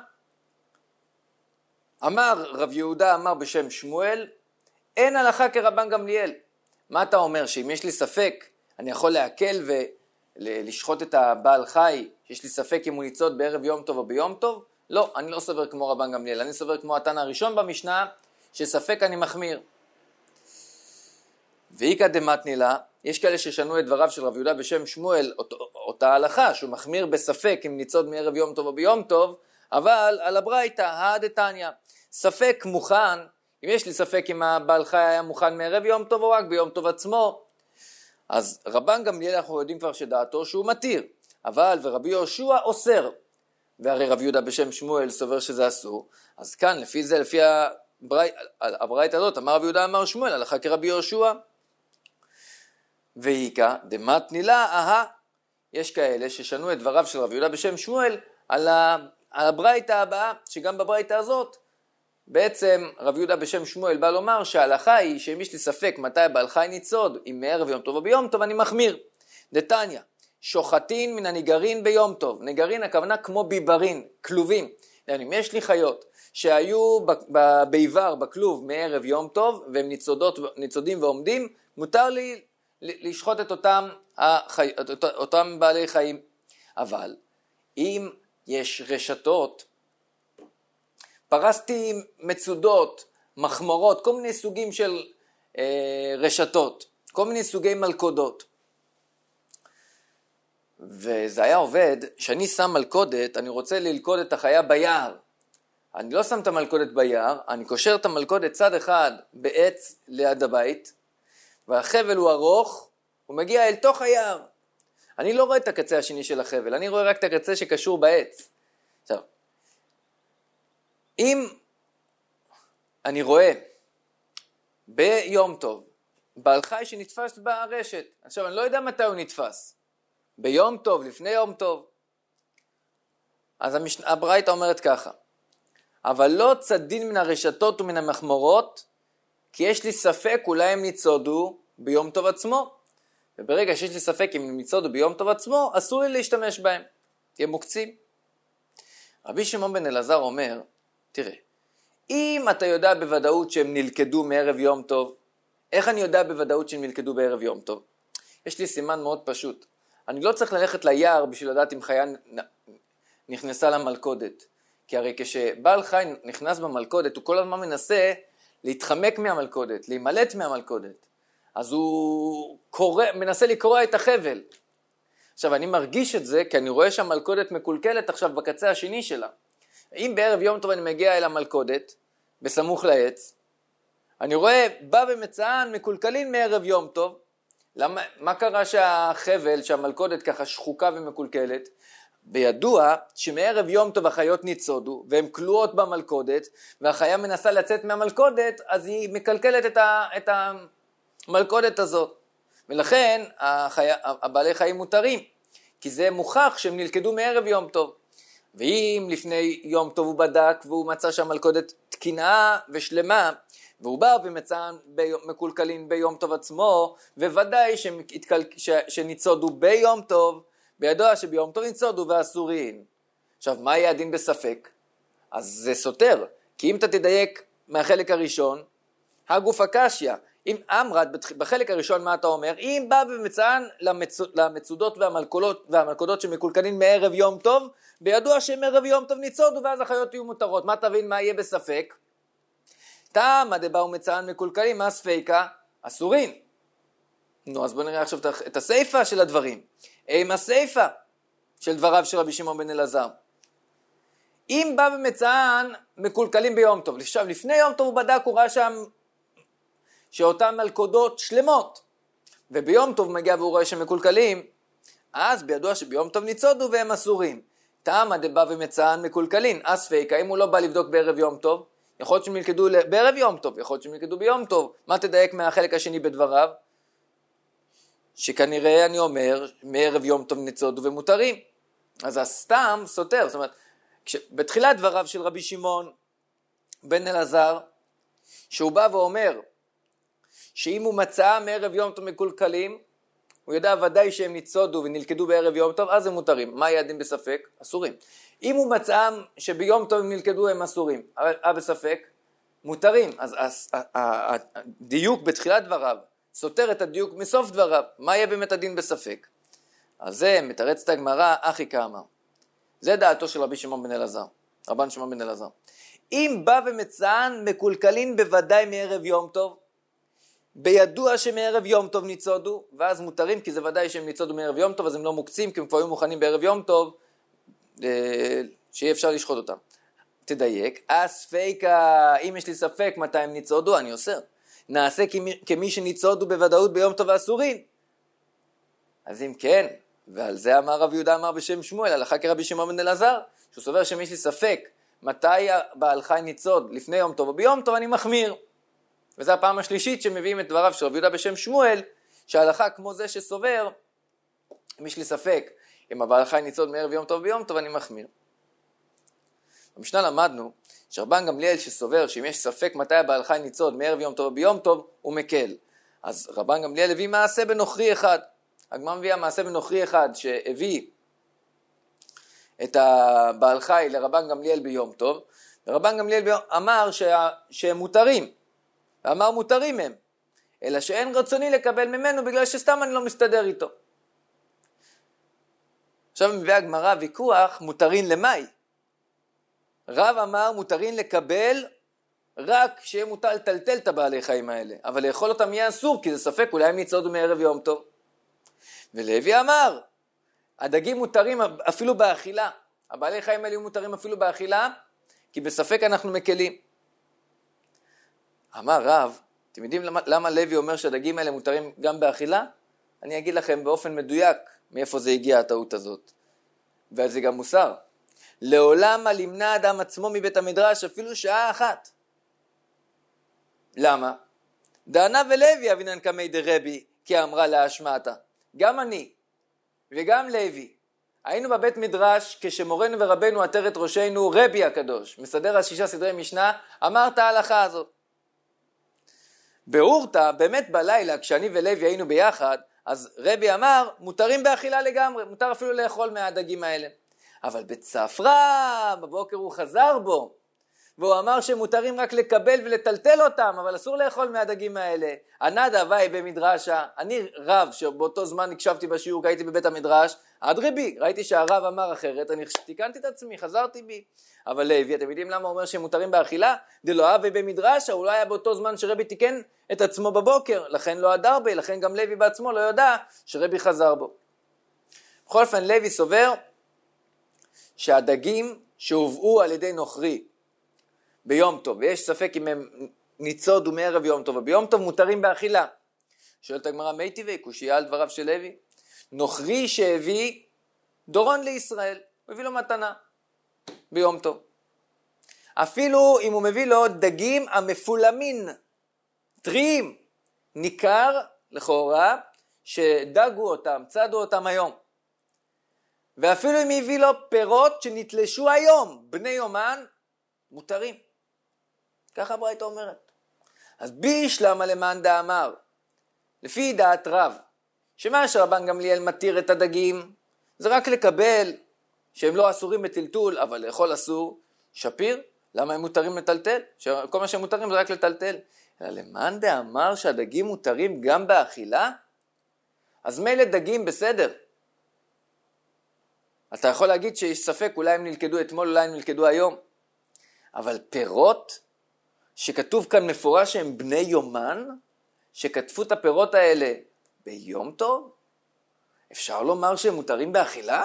אמר רב יהודה אמר בשם שמואל, אין הלכה כרבן גמליאל. מה אתה אומר? שאם יש לי ספק אני יכול להקל ולשחוט את הבעל חי, שיש לי ספק אם הוא ניצוד בערב יום טוב או ביום טוב? לא, אני לא סובר כמו רבן גמליאל, אני סובר כמו התנא הראשון במשנה, שספק אני מחמיר. ואיקא דמתני לה, יש כאלה ששנו את דבריו של רב יהודה בשם שמואל, אותה הלכה, שהוא מחמיר בספק אם ניצוד מערב יום טוב או ביום טוב, אבל על הברייתא, דתניא, ספק מוכן, אם יש לי ספק אם הבעל חי היה מוכן מערב יום טוב או רק ביום טוב עצמו, אז רבן גמליאל אנחנו יודעים כבר שדעתו שהוא מתיר, אבל ורבי יהושע אוסר, והרי רב יהודה בשם שמואל סובר שזה אסור, אז כאן לפי זה, לפי הברייתא הזאת, אמר רב יהודה אמר שמואל, הלכה כרבי יהושע. ואיקא דמתני לה, יש כאלה ששנו את דבריו של רב יהודה בשם שמואל על הברייתא הבאה, שגם בברייתא הזאת, בעצם רב יהודה בשם שמואל בא לומר שההלכה היא שאם יש לי ספק מתי הבעל חי ניצוד, אם מערב יום טוב או ביום טוב, אני מחמיר. דתניא, שוחטין מן הניגרין ביום טוב. ניגרין הכוונה כמו ביברין, כלובים. אם יש לי חיות שהיו ביבר, בכלוב, מערב יום טוב, והם ניצודים ועומדים, מותר לי לשחוט את אותם בעלי חיים. אבל אם יש רשתות, פרסתי מצודות, מחמרות, כל מיני סוגים של רשתות, כל מיני סוגי מלכודות. וזה היה עובד, שאני שם מלכודת, אני רוצה ללכוד את החיה ביער. אני לא שם את המלכודת ביער, אני קושר את המלכודת צד אחד בעץ ליד הבית, והחבל הוא ארוך, הוא מגיע אל תוך היער. אני לא רואה את הקצה השני של החבל, אני רואה רק את הקצה שקשור בעץ. עכשיו, אם אני רואה ביום טוב בעל חי שנתפס ברשת, עכשיו אני לא יודע מתי הוא נתפס, ביום טוב, לפני יום טוב, אז הברייתא אומרת ככה, אבל לא צדין מן הרשתות ומן המחמורות, כי יש לי ספק אולי הם ניצודו ביום טוב עצמו, וברגע שיש לי ספק אם הם ניצודו ביום טוב עצמו, אסור לי להשתמש בהם, תהיה מוקצים. רבי שמעון בן אלעזר אומר, תראה, אם אתה יודע בוודאות שהם נלכדו מערב יום טוב, איך אני יודע בוודאות שהם נלכדו בערב יום טוב? יש לי סימן מאוד פשוט. אני לא צריך ללכת ליער בשביל לדעת אם חיה נכנסה למלכודת. כי הרי כשבעל חי נכנס במלכודת, הוא כל הזמן מנסה להתחמק מהמלכודת, להימלט מהמלכודת. אז הוא מנסה לקרוע את החבל. עכשיו אני מרגיש את זה כי אני רואה שהמלכודת מקולקלת עכשיו בקצה השני שלה. אם בערב יום טוב אני מגיע אל המלכודת, בסמוך לעץ, אני רואה בא ומצען מקולקלין מערב יום טוב. מה קרה שהחבל, שהמלכודת ככה שחוקה ומקולקלת? בידוע שמערב יום טוב החיות ניצודו, והן כלואות במלכודת, והחיה מנסה לצאת מהמלכודת, אז היא מקלקלת את המלכודת הזאת. ולכן הבעלי חיים מותרים, כי זה מוכח שהם נלכדו מערב יום טוב. ואם לפני יום טוב הוא בדק והוא מצא שהמלכודת תקינה ושלמה, והוא בא ומצא מקולקלין ביום טוב עצמו, וודאי שניצודו ביום טוב, בידוע שביום טוב ניצודו ואסורין. עכשיו, מה יהיה הדין בספק? אז זה סותר, כי אם אתה תדייק מהחלק הראשון, הגוף הקשיא, אם אמרת בחלק הראשון מה אתה אומר? אם בא ומצען למצודות והמלכודות שמקולקלין מערב יום טוב, בידוע שמערב יום טוב ניצודו ואז החיות יהיו מותרות. מה תבין מה יהיה בספק? תמה דבאו מצען מקולקלים, מה ספיקה? אסורין. נו, אז בואו נראה עכשיו את הסיפה של הדברים. עם הסיפה של דבריו של רבי שמעון בן אלעזר. אם בא ומצאן מקולקלים ביום טוב, עכשיו לפני יום טוב הוא בדק, הוא ראה שם שאותן מלכודות שלמות, וביום טוב מגיע והוא רואה שהם מקולקלים, אז בידוע שביום טוב ניצודו והם אסורים. טעמה דבא ומצאן מקולקלין, אז פייק, האם הוא לא בא לבדוק בערב יום טוב? יכול להיות שהם ילכדו בערב יום טוב, יכול להיות שהם ילכדו ביום טוב. מה תדייק מהחלק השני בדבריו? שכנראה אני אומר, מערב יום טוב ניצודו ומותרים. אז הסתם סותר, זאת אומרת, בתחילת דבריו של רבי שמעון בן אלעזר, שהוא בא ואומר, שאם הוא מצא מערב יום טוב מקולקלים, הוא יודע ודאי שהם ניצודו ונלכדו בערב יום טוב, אז הם מותרים. מה יעדים בספק? אסורים. אם הוא מצא שביום טוב הם נלכדו הם אסורים, אבל בספק? מותרים. אז הדיוק בתחילת דבריו סותר את הדיוק מסוף דבריו. מה יהיה באמת הדין בספק? אז זה מתרץ את הגמרא, אחי כאמר. זה דעתו של רבי שמעון בן אלעזר, רבן שמעון בן אלעזר. אם בא ומצאן מקולקלין בוודאי מערב יום טוב, בידוע שמערב יום טוב ניצודו, ואז מותרים, כי זה ודאי שהם ניצודו מערב יום טוב, אז הם לא מוקצים, כי הם כבר היו מוכנים בערב יום טוב, שיהיה אפשר לשחוט אותם. תדייק, אז פייקה, אם יש לי ספק מתי הם ניצודו, אני אוסר. נעשה כמי שניצודו בוודאות ביום טוב האסורים. אז אם כן, ועל זה אמר רב יהודה אמר בשם שמואל, הלכה כרבי שמעון בן אלעזר, שהוא סובר שמי יש לי ספק מתי בעל חי ניצוד, לפני יום טוב או ביום טוב, אני מחמיר. וזו הפעם השלישית שמביאים את דבריו של רב יהודה בשם שמואל, שההלכה כמו זה שסובר, אם יש לי ספק, אם הבעל חי ניצוד מערב יום טוב ביום טוב, אני מחמיר. במשנה למדנו שרבן גמליאל שסובר שאם יש ספק מתי הבעל חי ניצוד מערב יום טוב ביום טוב, הוא מקל. אז רבן גמליאל הביא מעשה בנוכרי אחד. הגמרא מביאה מעשה בנוכרי אחד שהביא את הבעל חי לרבן גמליאל ביום טוב, ורבן גמליאל אמר שהם מותרים. ואמר מותרים הם, אלא שאין רצוני לקבל ממנו בגלל שסתם אני לא מסתדר איתו. עכשיו מביא הגמרא ויכוח מותרים למאי. רב אמר מותרים לקבל רק שיהיה מותר לטלטל את הבעלי חיים האלה, אבל לאכול אותם יהיה אסור, כי זה ספק, אולי הם ניצודו מערב יום טוב. ולוי אמר, הדגים מותרים אפילו באכילה, הבעלי חיים האלה מותרים אפילו באכילה, כי בספק אנחנו מקלים. אמר רב, אתם יודעים למה לוי אומר שהדגים האלה מותרים גם באכילה? אני אגיד לכם באופן מדויק מאיפה זה הגיע הטעות הזאת. וזה גם מוסר. לעולם על ימנע אדם עצמו מבית המדרש אפילו שעה אחת. למה? דענה ולוי אבינן קמי דרבי, כי אמרה להשמעתה. גם אני וגם לוי היינו בבית מדרש כשמורנו ורבנו עטרת ראשנו רבי הקדוש, מסדר על 6 סדרי משנה, אמר את ההלכה הזאת. באורתא, באמת בלילה, כשאני ולוי היינו ביחד, אז רבי אמר, מותרים באכילה לגמרי, מותר אפילו לאכול מהדגים האלה. אבל בצפרא, בבוקר הוא חזר בו, והוא אמר שמותרים רק לקבל ולטלטל אותם, אבל אסור לאכול מהדגים האלה. ענד הווי במדרשה, אני רב שבאותו זמן הקשבתי בשיעור, הייתי בבית המדרש, עד רבי, ראיתי שהרב אמר אחרת, אני תיקנתי את עצמי, חזרתי בי. אבל לוי, אתם יודעים למה הוא אומר שהם מותרים באכילה? דלא הווי במדרשה, אולי היה באותו זמן שרבי תיקן את עצמו בבוקר, לכן לא הדר בי, לכן גם לוי בעצמו לא יודע שרבי חזר בו. בכל אופן, לוי סובר שהדגים שהובאו על ידי נוכרי ביום טוב, ויש ספק אם הם ניצודו מערב יום טוב, וביום טוב מותרים באכילה. שואלת הגמרא, מי טבעי? קושיה על דבריו של לוי. נוכרי שהביא דורון לישראל, הוא הביא לו מתנה ביום טוב. אפילו אם הוא מביא לו דגים המפולמין, טריים, ניכר לכאורה שדגו אותם, צדו אותם היום. ואפילו אם הביא לו פירות שנתלשו היום, בני יומן, מותרים. ככה הברייתא אומרת. אז בישלמה למאן דאמר, לפי דעת רב, שמה שרבן גמליאל מתיר את הדגים, זה רק לקבל שהם לא אסורים בטלטול, אבל לאכול אסור, שפיר. למה הם מותרים לטלטל? כל מה שהם מותרים זה רק לטלטל. אלא למאן דאמר שהדגים מותרים גם באכילה? אז מילא דגים בסדר. אתה יכול להגיד שיש ספק, אולי הם נלכדו אתמול, אולי הם נלכדו היום. אבל פירות, שכתוב כאן מפורש שהם בני יומן, שכתבו את הפירות האלה ביום טוב? אפשר לומר שהם מותרים באכילה?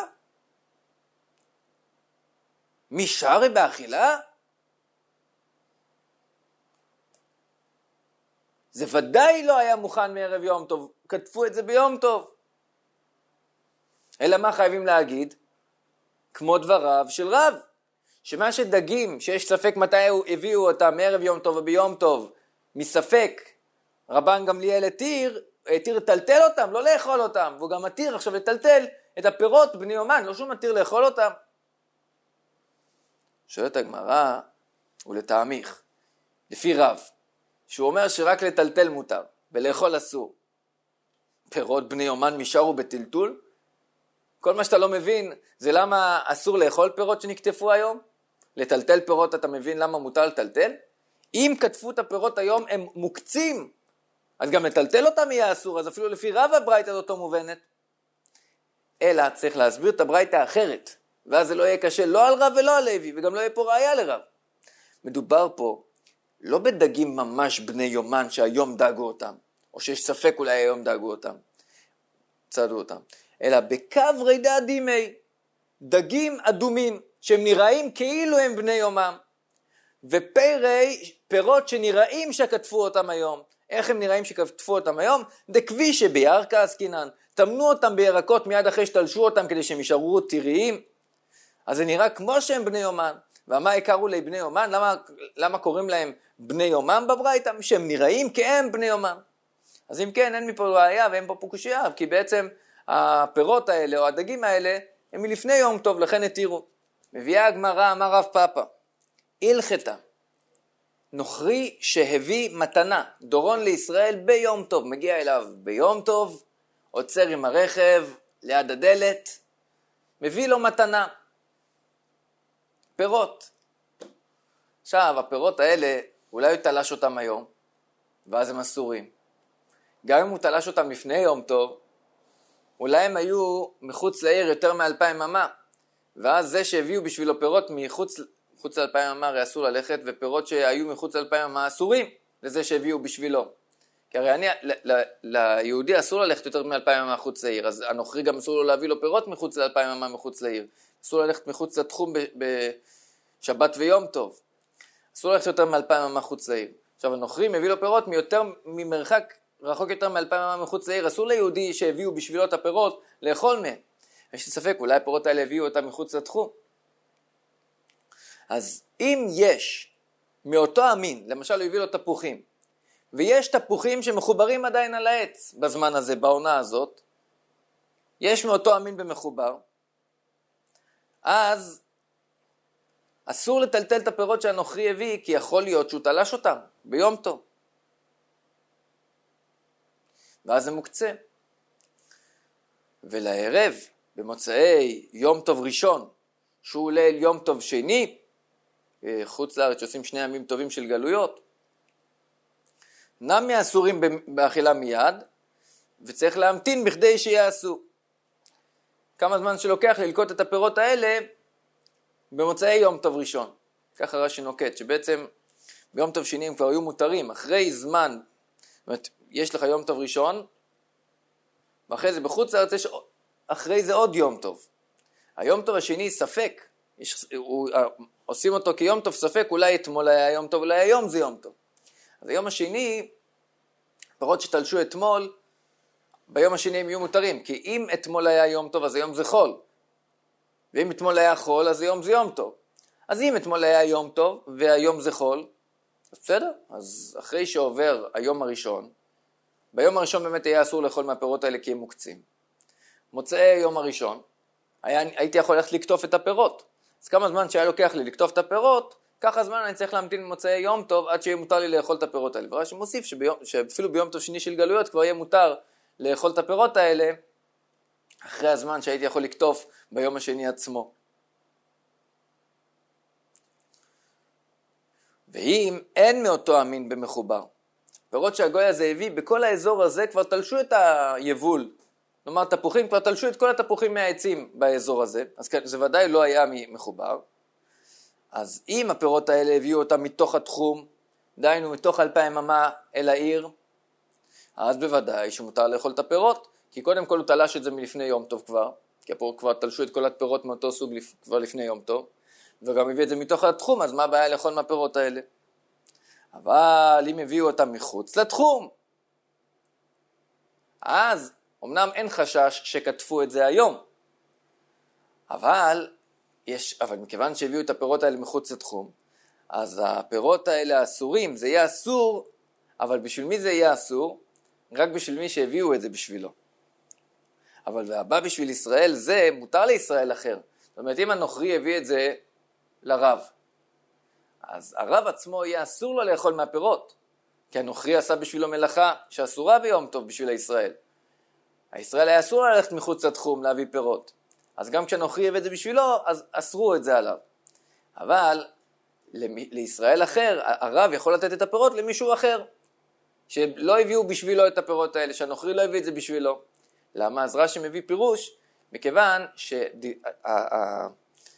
מי שרי באכילה? זה ודאי לא היה מוכן מערב יום טוב, כתבו את זה ביום טוב. אלא מה חייבים להגיד? כמו דבריו של רב, שמה שדגים, שיש ספק מתי הביאו אותם מערב יום טוב וביום טוב, מספק, רבן גמליאל התיר לטלטל אותם, לא לאכול אותם, והוא גם מתיר עכשיו לטלטל את הפירות בני יומן, לא שהוא מתיר לאכול אותם. שואלת הגמרא, ולטעמיך, לפי רב, שהוא אומר שרק לטלטל מותר, ולאכול אסור. פירות בני יומן משארו בטלטול? כל מה שאתה לא מבין, זה למה אסור לאכול פירות שנקטפו היום? לטלטל פירות אתה מבין למה מותר לטלטל? אם כתפו את הפירות היום הם מוקצים, אז גם לטלטל אותם יהיה אסור, אז אפילו לפי רב הברייתא הזאת לא מובנת. אלא צריך להסביר את הברייתא האחרת, ואז זה לא יהיה קשה לא על רב ולא על לוי, וגם לא יהיה פה ראיה לרב. מדובר פה לא בדגים ממש בני יומן שהיום דגו אותם, או שיש ספק אולי היום דגו אותם, צדו אותם, אלא בקברי דאדימי, דגים אדומים, שהם נראים כאילו הם בני יומם, פירות שנראים שכתפו אותם היום. איך הם נראים שכתפו אותם היום? דכבי שבירקה עסקינן, תמנו אותם בירקות מיד אחרי שתלשו אותם כדי שהם יישארו טריים, אז זה נראה כמו שהם בני יומן. ומה יקראו לי בני יומן? למה קוראים להם בני יומם בברייתא? שהם נראים כהם בני יומם. אז אם כן, אין מפה ראיה ואין פה קושיה, כי בעצם הפירות האלה או הדגים האלה הם מלפני יום טוב, לכן התירו. מביאה הגמרא, אמר רב פאפא, הלכתא, נוכרי שהביא מתנה, דורון לישראל ביום טוב, מגיע אליו ביום טוב, עוצר עם הרכב ליד הדלת, מביא לו מתנה, פירות. עכשיו, הפירות האלה, אולי הוא תלש אותם היום, ואז הם אסורים. גם אם הוא תלש אותם לפני יום טוב, אולי הם היו מחוץ לעיר יותר מ2,000 אמה, ואז זה שהביאו בשבילו פירות מחוץ ל2,000 אמה הרי אסור ללכת, ופירות שהיו מחוץ ל2,000 אמה אסורים לזה שהביאו בשבילו. כי הרי ליהודי אסור ללכת יותר מ2,000 אמה מחוץ לעיר, אז הנוכרי גם אסור לו להביא לו פירות מחוץ ל2,000 אמה מחוץ לעיר. אסור ללכת מחוץ לתחום בשבת ויום טוב. אסור ללכת יותר מ2,000 אמה מחוץ לעיר. עכשיו הנוכרי מביא לו פירות ממרחק רחוק יותר מ2,000 אמה מחוץ לעיר, אסור ליהודי שהביאו בשבילו את הפירות לאכול מהם. יש לי ספק, אולי הפירות האלה הביאו אותם מחוץ לתחום. אז אם יש מאותו המין, למשל הוא הביא לו תפוחים, ויש תפוחים שמחוברים עדיין על העץ בזמן הזה, בעונה הזאת, יש מאותו המין במחובר, אז אסור לטלטל את הפירות שהנוכרי הביא, כי יכול להיות שהוא תלש אותם ביום טוב. ואז זה מוקצה. ולערב, במוצאי יום טוב ראשון, שהוא ליל יום טוב שני, חוץ לארץ שעושים 2 ימים טובים של גלויות, נמי אסורים באכילה מיד, וצריך להמתין בכדי שיעשו. כמה זמן שלוקח ללקוט את הפירות האלה במוצאי יום טוב ראשון. ככה רש"י נוקט, שבעצם ביום טוב שני הם כבר היו מותרים, אחרי זמן, זאת אומרת, יש לך יום טוב ראשון, ואחרי זה בחוץ לארץ יש אחרי זה עוד יום טוב. היום טוב השני ספק, עושים אותו כיום טוב ספק, אולי אתמול היה יום טוב, אולי היום זה יום טוב. אז היום השני, פירות שתלשו אתמול, ביום השני הם יהיו מותרים, כי אם אתמול היה יום טוב, אז היום זה חול. ואם אתמול היה חול, אז היום זה יום טוב. אז אם אתמול היה יום טוב, והיום זה חול, אז בסדר. אז אחרי שעובר היום הראשון, ביום הראשון באמת היה אסור לאכול מהפירות האלה כי הם מוקצים. מוצאי היום הראשון, הייתי יכול ללכת לקטוף את הפירות. אז כמה זמן שהיה לוקח לי לקטוף את הפירות, ככה זמן אני צריך להמתין במוצאי יום טוב, עד שיהיה מותר לי לאכול את הפירות האלה. ורש"י מוסיף שאפילו ביום טוב שני של גלויות, כבר יהיה מותר לאכול את הפירות האלה, אחרי הזמן שהייתי יכול לקטוף ביום השני עצמו. ואם אין מאותו המין במחובר, פירות שהגוי הזה הביא, בכל האזור הזה כבר תלשו את היבול, כלומר תפוחים, כבר תלשו את כל התפוחים מהעצים באזור הזה, אז זה ודאי לא היה מחובר. אז אם הפירות האלה הביאו אותם מתוך התחום, דיינו מתוך 2,000 אמה אל העיר, אז בוודאי שמותר לאכול את הפירות, כי קודם כל הוא תלש את זה מלפני יום טוב כבר, כי פה כבר תלשו את כל הפירות מאותו סוג כבר לפני יום טוב, וגם הביא את זה מתוך התחום, אז מה הבעיה לאכול מהפירות האלה? אבל אם הביאו אותם מחוץ לתחום, אז אמנם אין חשש שכתפו את זה היום, אבל מכיוון שהביאו את הפירות האלה מחוץ לתחום, אז הפירות האלה אסורים, זה יהיה אסור, אבל בשביל מי זה יהיה אסור? רק בשביל מי שהביאו את זה בשבילו. אבל והבא בשביל ישראל זה מותר לישראל אחר. זאת אומרת, אם הנוכרי הביא את זה לרב, אז הרב עצמו יהיה אסור לו לאכול מהפירות, כי הנוכרי עשה בשבילו מלאכה שאסורה ביום טוב בשביל הישראל. הישראל היה אסור ללכת מחוץ לתחום להביא פירות. אז גם כשהנוכרי הביא את זה בשבילו, אז אסרו את זה עליו. אבל לישראל אחר, הרב יכול לתת את הפירות למישהו אחר, שלא הביאו בשבילו את הפירות האלה, שהנוכרי לא הביא את זה בשבילו. למה? אז רש"י מביא פירוש, מכיוון שהרב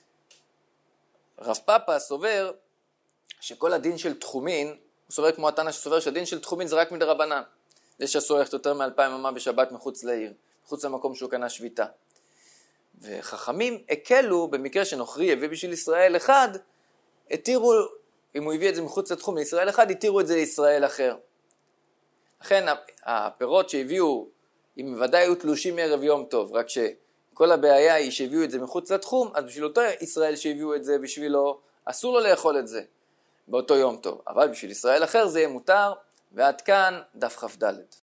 פאפא סובר שכל הדין של תחומין, הוא סובר כמו התנא שסובר שהדין של תחומין זה רק מדרבנן. זה שאסור ללכת יותר מ2,000 אמה בשבת מחוץ לעיר, מחוץ למקום שהוא קנה שביתה. וחכמים הקלו במקרה שנוכרי הביא בשביל ישראל אחד, התירו, אם הוא הביא את זה מחוץ לתחום לישראל אחד, התירו את זה לישראל אחר. לכן הפירות שהביאו, אם בוודאי היו תלושים מערב יום טוב, רק שכל הבעיה היא שהביאו את זה מחוץ לתחום, אז בשביל אותו ישראל שהביאו את זה בשבילו, אסור לו לאכול את זה באותו יום טוב. אבל בשביל ישראל אחר זה יהיה מותר, ועד כאן דף כ"ד.